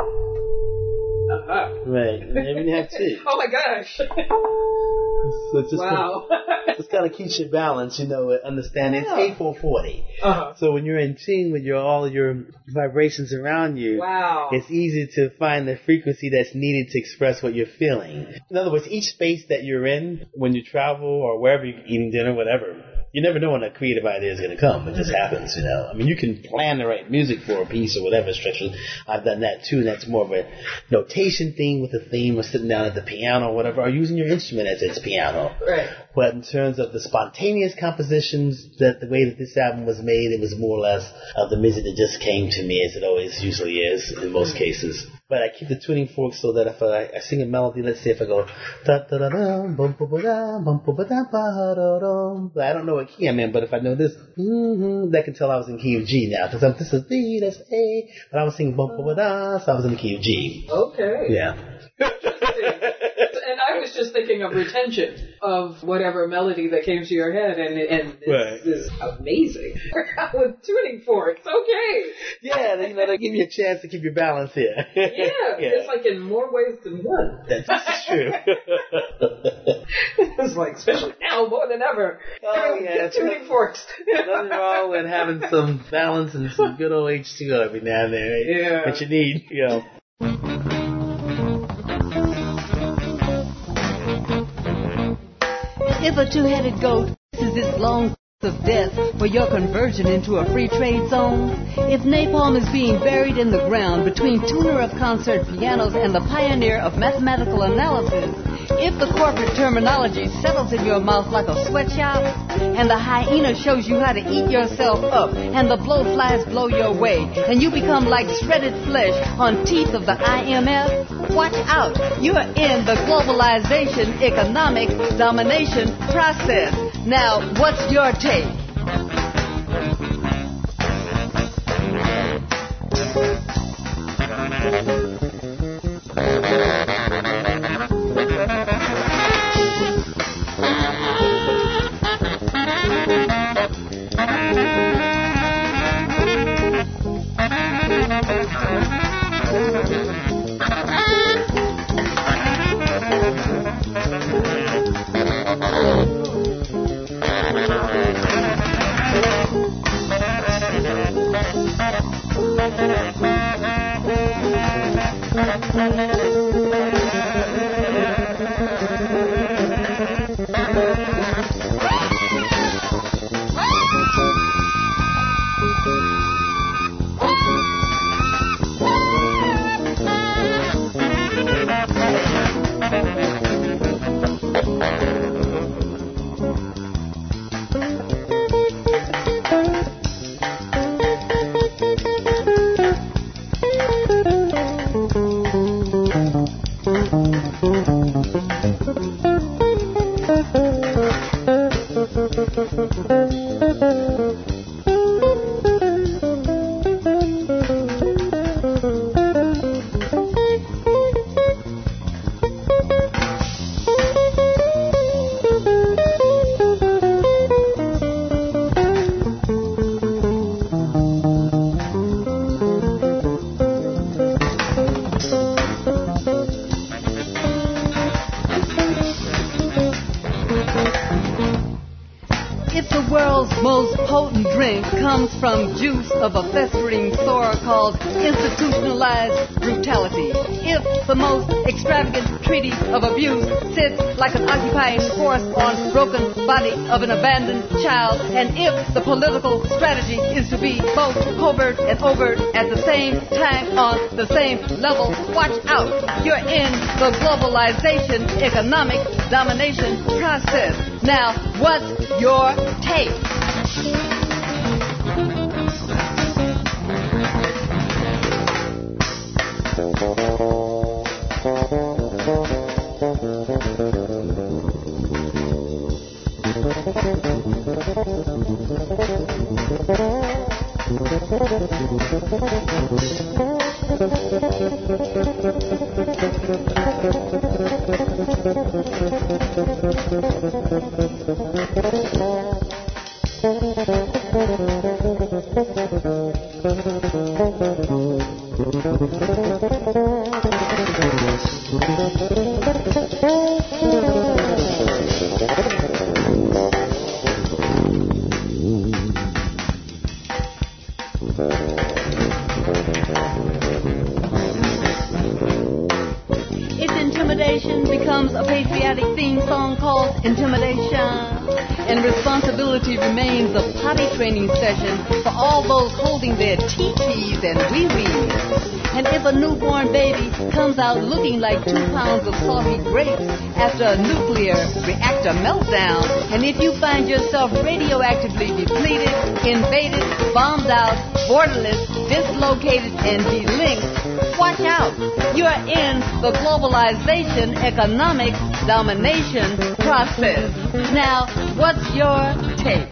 Right. I even have two. Oh my gosh. So it just wow. Just kind of keeps you balanced, you know, understanding. It's 8/4/40. So when you're in tune with all your vibrations around you, it's easy to find the frequency that's needed to express what you're feeling. In other words, each space that you're in, when you travel or wherever you're eating dinner, whatever, you never know when a creative idea is going to come. It just happens, you know. I mean, you can plan to write music for a piece or whatever structure. I've done that too, and that's more of a notation thing with a theme or sitting down at the piano or whatever, or using your instrument as its piano. Right. But in terms of the spontaneous compositions, that the way that this album was made, it was more or less of the music that just came to me, as it always usually is in most cases. But I keep the tuning forks so that if I sing a melody, let's say if I go da da da da bum ba da bum ba da ba da da, I don't know what key I'm in, but if I know this, that can tell I was in key of G now, because this is D, that's A, but I was singing bum ba da, so I was in the key of G. Okay. Yeah. And I was just thinking of retention of whatever melody that came to your head, and this is amazing. With tuning forks, okay. Yeah, you know, they give you a chance to keep your balance here. It's like in more ways than one. That's true. It's like, especially now more than ever. Oh, yeah. Tuning forks. Nothing wrong with having some balance and some good old H2O every now and then, right? Yeah. That you need, you know. If a two-headed goat is this long of death for your conversion into a free trade zone, if napalm is being buried in the ground between tuner of concert pianos and the pioneer of mathematical analysis, if the corporate terminology settles in your mouth like a sweatshop, and the hyena shows you how to eat yourself up, and the blowflies blow your way, and you become like shredded flesh on teeth of the IMF, watch out. You're in the globalization economic domination process. Now, what's your take? world's most potent drink comes from juice of a festering sore called institutionalized brutality. If the most extravagant treaty of abuse sits like an occupying force on broken body of an abandoned child, and if the political strategy is to be both covert and overt at the same time on the same level, watch out. You're in the globalization economic domination process. Now, what's your take? Becomes a patriotic theme song called Intimidation. And responsibility remains a potty training session for all those holding their TTs and wee-wees. And if a newborn baby comes out looking like 2 pounds of salty grapes after a nuclear reactor meltdown, and if you find yourself radioactively depleted, invaded, bombed out, borderless, dislocated, and delinked, watch out. You're in the globalization economic domination process. Now, what's your take?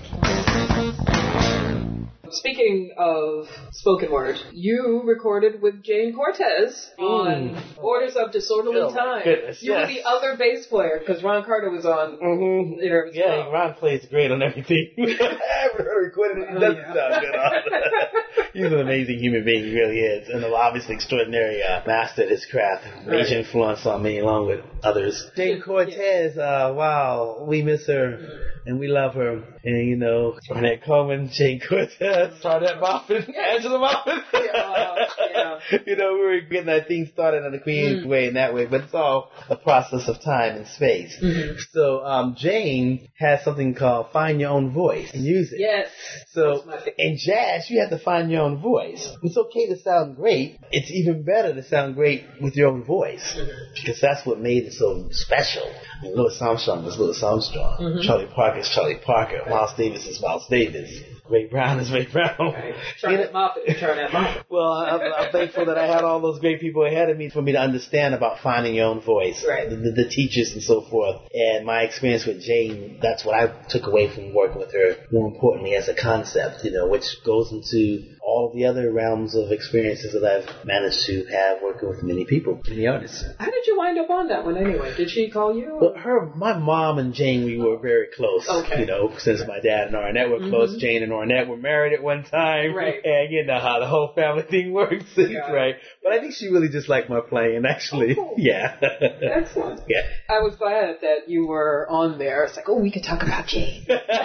Speaking of spoken word, you recorded with Jane Cortez on Orders of Disorderly Time. Goodness, you were the other bass player, because Ron Carter was on there as well. Yeah, Ron plays great on everything. I haven't heard recording it. He doesn't sound good on it. He's an amazing human being, he really is. And an obviously extraordinary master at his craft. Major influence on me along with others. Jane Cortez, wow, we miss her. And we love her. And, you know, Ornette Coleman, Jane Cortez, Charlotte Moffat, Angela Moffat. You know, we were getting that thing started in the Queen's way in that way. But it's all a process of time and space. So Jane has something called Find Your Own Voice in music. Yes. So in jazz, you have to find your own voice. It's okay to sound great. It's even better to sound great with your own voice. Because that's what made it so special. I mean, Louis Armstrong was Louis Armstrong. Charlie Parker is Charlie Parker. Miles Davis is Miles Davis. Ray Brown is Ray Brown. Right. Charlotte Moffat is Charlotte Moffat. Well, I'm thankful that I had all those great people ahead of me for me to understand about finding your own voice. Right. The teachers and so forth. And my experience with Jane, that's what I took away from working with her, more importantly as a concept, you know, which goes into all the other realms of experiences that I've managed to have working with many people, many artists. How did you wind up on that one anyway? Did she call you? Well, my mom and Jane, we were very close. Okay. You know, since my dad and Ornette were close, Jane and Ornette were married at one time. Right. And you know how the whole family thing works, right? But I think she really just liked my playing, actually. Oh, cool. Yeah. Excellent. Yeah. I was glad that you were on there. It's like, we could talk about Jane.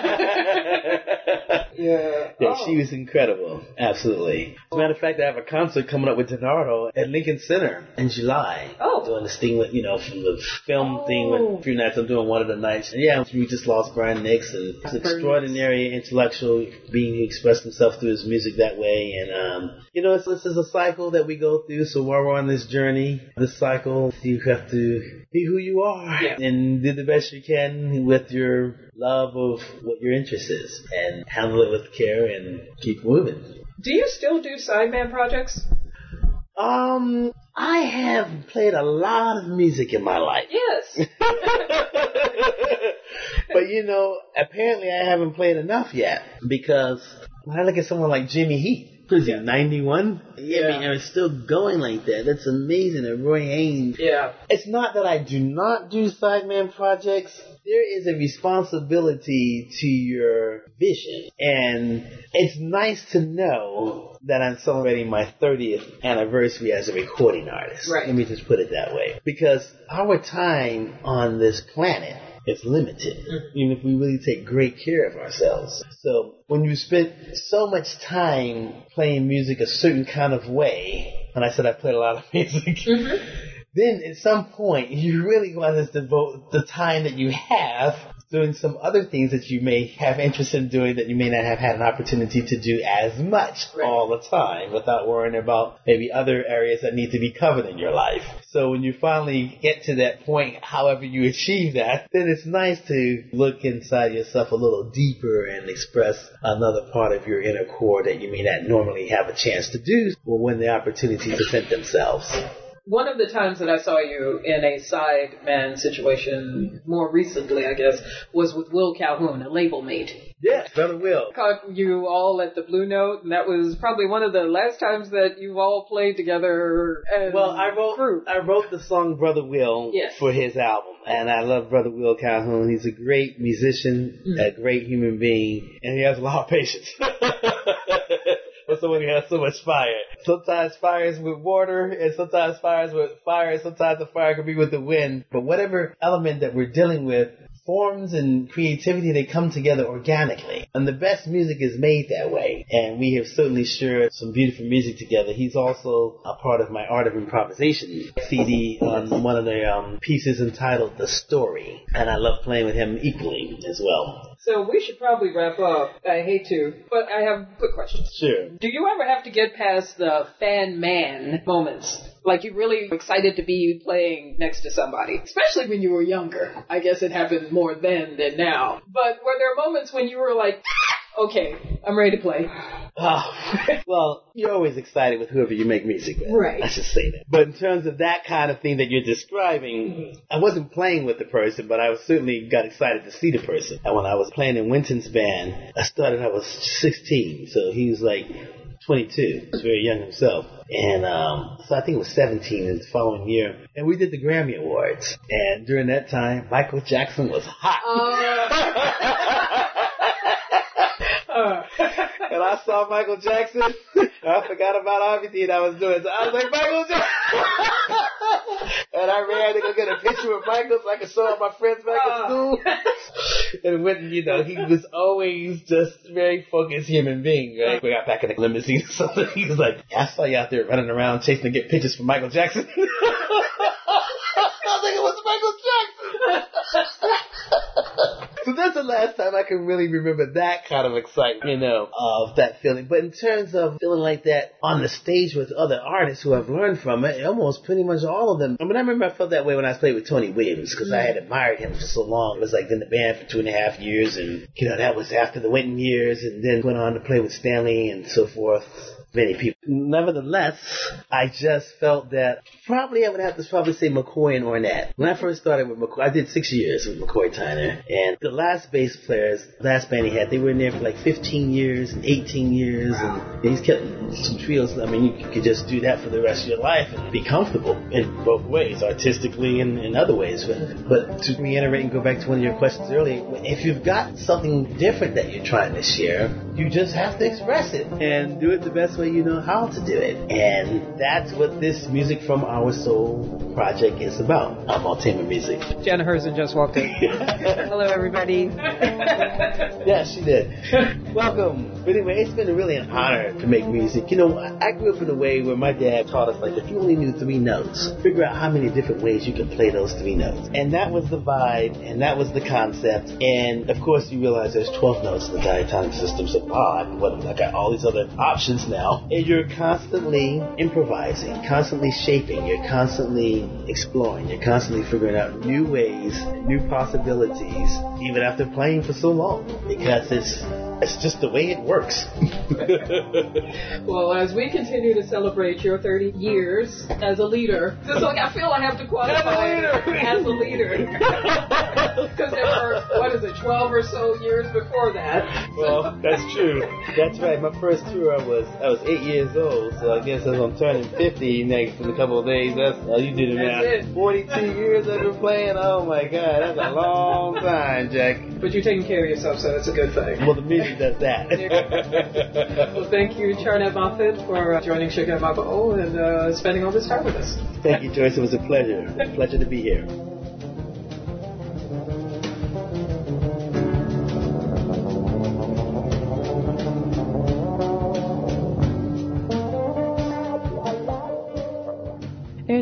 Yeah, she was incredible. Absolutely. As a matter of fact, I have a concert coming up with DiNardo at Lincoln Center in July. Doing this thing with, you know, from the film thing with a few nights. I'm doing one of the nights. And yeah, we just lost Brian Nix, and he's an extraordinary intellectual being who expressed himself through his music that way. And, you know, this is a cycle that we go through. So while we're on this journey, this cycle, you have to be who you are and do the best you can with your love of what your interest is and handle it with care and keep moving. Do you still do sideman projects? I have played a lot of music in my life. Yes. But, you know, apparently I haven't played enough yet, because when I look at someone like Jimmy Heath, who's he, 91? Yeah, I mean, and it's still going like that. That's amazing. And Roy Haynes. Yeah. It's not that I do not do sideman projects. There is a responsibility to your vision. And it's nice to know that I'm celebrating my 30th anniversary as a recording artist. Right. Let me just put it that way. Because our time on this planet it's limited, even if we really take great care of ourselves. So when you spend so much time playing music a certain kind of way, and I said I played a lot of music, then at some point you really want to devote the time that you have doing some other things that you may have interest in doing that you may not have had an opportunity to do as much all the time without worrying about maybe other areas that need to be covered in your life. So when you finally get to that point, however you achieve that, then it's nice to look inside yourself a little deeper and express another part of your inner core that you may not normally have a chance to do when the opportunities present themselves. One of the times that I saw you in a sideman situation, more recently, I guess, was with Will Calhoun, a label mate. Yes, Brother Will. Caught you all at the Blue Note, and that was probably one of the last times that you all played together as a group. I wrote the song Brother Will for his album, and I love Brother Will Calhoun. He's a great musician, a great human being, and he has a lot of patience. For someone who has so much fire. Sometimes fire is with water, and sometimes fire is with fire, and sometimes the fire can be with the wind. But whatever element that we're dealing with, forms and creativity, they come together organically. And the best music is made that way. And we have certainly shared some beautiful music together. He's also a part of my Art of Improvisation CD on one of the pieces entitled The Story. And I love playing with him equally as well. So we should probably wrap up. I hate to, but I have quick questions. Sure. Do you ever have to get past the fan-man moments? Like you're really excited to be playing next to somebody, especially when you were younger. I guess it happened more then than now. But were there moments when you were like, okay, I'm ready to play? Well, you're always excited with whoever you make music with. Right. I should say that. But in terms of that kind of thing that you're describing, I wasn't playing with the person, but I was certainly got excited to see the person. And when I was playing in Winton's band, I was 16, so he was like 22. He was very young himself. And so I think it was 17 in the following year. And we did the Grammy Awards. And during that time, Michael Jackson was hot. And I saw Michael Jackson. I forgot about everything I was doing. So I was like, Michael Jackson! And I ran to go get a picture with Michael so I could show all my friends back at school. And when, he was always just a very focused human being, right? We got back in the limousine or something. He was like, I saw you out there running around chasing to get pictures for Michael Jackson. I think it was Michael Jackson. So that's the last time I can really remember that kind of excitement, of that feeling. But in terms of feeling like that on the stage with other artists who I've learned from, almost pretty much all of them. I mean, I remember I felt that way when I played with Tony Williams because I had admired him for so long. It was like in the band for 2.5 years, and that was after the Winton years, and then went on to play with Stanley and so forth. Many people. Nevertheless, I just felt that I would have to say McCoy and Ornette. When I first started with McCoy, I did 6 years with McCoy Tyner, and the last bass players, last band he had, they were in there for like 15 years and 18 years, and he's kept some trios. I mean, you could just do that for the rest of your life and be comfortable in both ways, artistically and in other ways. But to reiterate and go back to one of your questions earlier, if you've got something different that you're trying to share, you just have to express it and do it the best way you know how to do it. And that's what this Music from Our Soul project is about. I'm Altima Music. Jenna Herzen just walked in. Hello, everybody. Yeah, she did. Welcome. But anyway, it's been really an honor to make music. I grew up in a way where my dad taught us, like, if you only knew 3 notes, figure out how many different ways you can play those 3 notes. And that was the vibe, and that was the concept. And, of course, you realize there's 12 notes in the diatonic system, so, I got all these other options now. And you're constantly improvising, constantly shaping, you're constantly exploring, you're constantly figuring out new ways, new possibilities, even after playing for so long, because it's just the way it works. Well, as we continue to celebrate your 30 years as a leader, I feel I have to qualify as a leader. Because there were, 12 or so years before that. Well, that's true. That's right. My first tour, I was 8 years old, so I guess as I'm turning 50 next in a couple of days, you did it now. 42 years I've been playing. Oh my God, that's a long time, Jack. But you're taking care of yourself, so that's a good thing. Well, the music does that. Well, thank you, Charnette Moffett, for joining Sugar My Bowl and spending all this time with us. Thank you, Joyce. It was a pleasure. Pleasure to be here.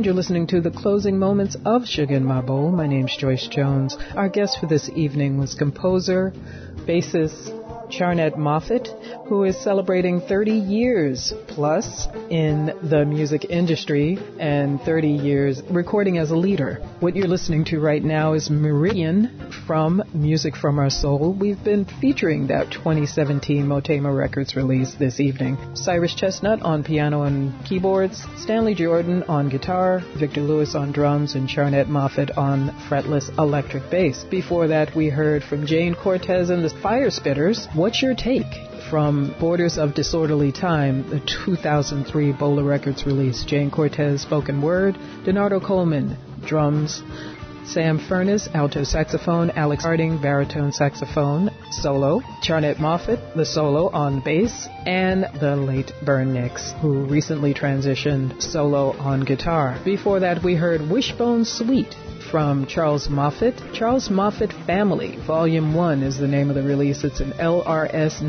and you're listening to the closing moments of Sugar in My Bowl. My name's Joyce Jones. Our guest for this evening was composer, bassist Charnett Moffett, who is celebrating 30 years plus in the music industry and 30 years recording as a leader. What you're listening to right now is Meridian from Music from Our Soul. We've been featuring that 2017 Motema Records release this evening. Cyrus Chestnut on piano and keyboards, Stanley Jordan on guitar, Victor Lewis on drums, and Charnett Moffett on fretless electric bass. Before that, we heard from Jane Cortez and the Fire Spitters, What's Your Take? From Borders of Disorderly Time, the 2003 Bola Records release. Jane Cortez, spoken word, Donardo Coleman, drums, Sam Furness, alto saxophone, Alex Harding, baritone saxophone, solo, Charnett Moffett, the solo on bass, and the late Vern Nix, who recently transitioned solo on guitar. Before that, we heard Wishbone Suite from Charles Moffett. Charles Moffett Family, Volume 1 is the name of the release. It's an LRS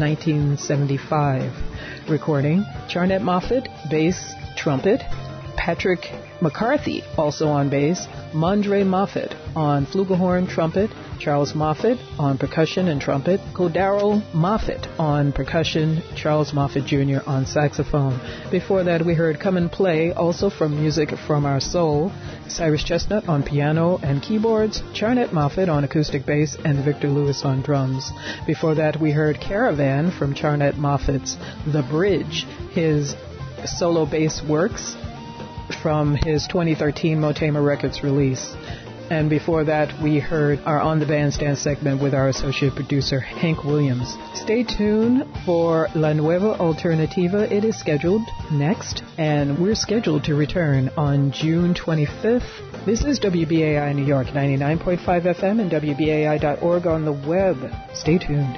1975 recording. Charnett Moffett, bass, trumpet. Patrick McCarthy, also on bass. Mondre Moffett on flugelhorn, trumpet. Charles Moffett on percussion and trumpet. Cordaro Moffett on percussion. Charles Moffett Jr. on saxophone. Before that, we heard Come and Play, also from Music from Our Soul. Cyrus Chestnut on piano and keyboards. Charnett Moffett on acoustic bass, and Victor Lewis on drums. Before that, we heard Caravan from Charnett Moffett's The Bridge, his solo bass works from his 2013 Motema Records release. And before that, we heard our On the Bandstand segment with our associate producer, Hank Williams. Stay tuned for La Nueva Alternativa. It is scheduled next, and we're scheduled to return on June 25th. This is WBAI New York, 99.5 FM and WBAI.org on the web. Stay tuned.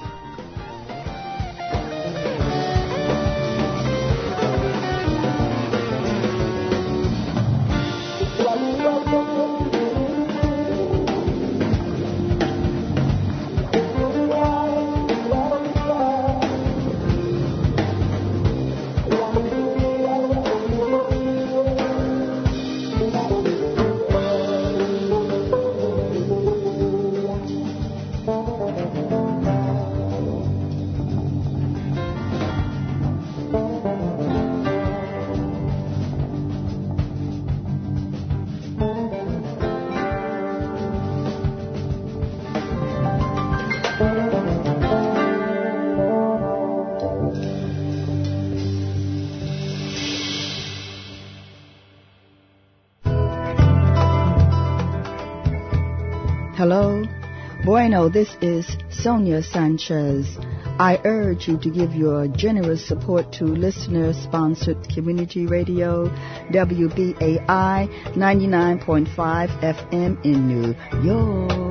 Hello. Bueno, this is Sonia Sanchez. I urge you to give your generous support to listener-sponsored community radio, WBAI 99.5 FM in New York.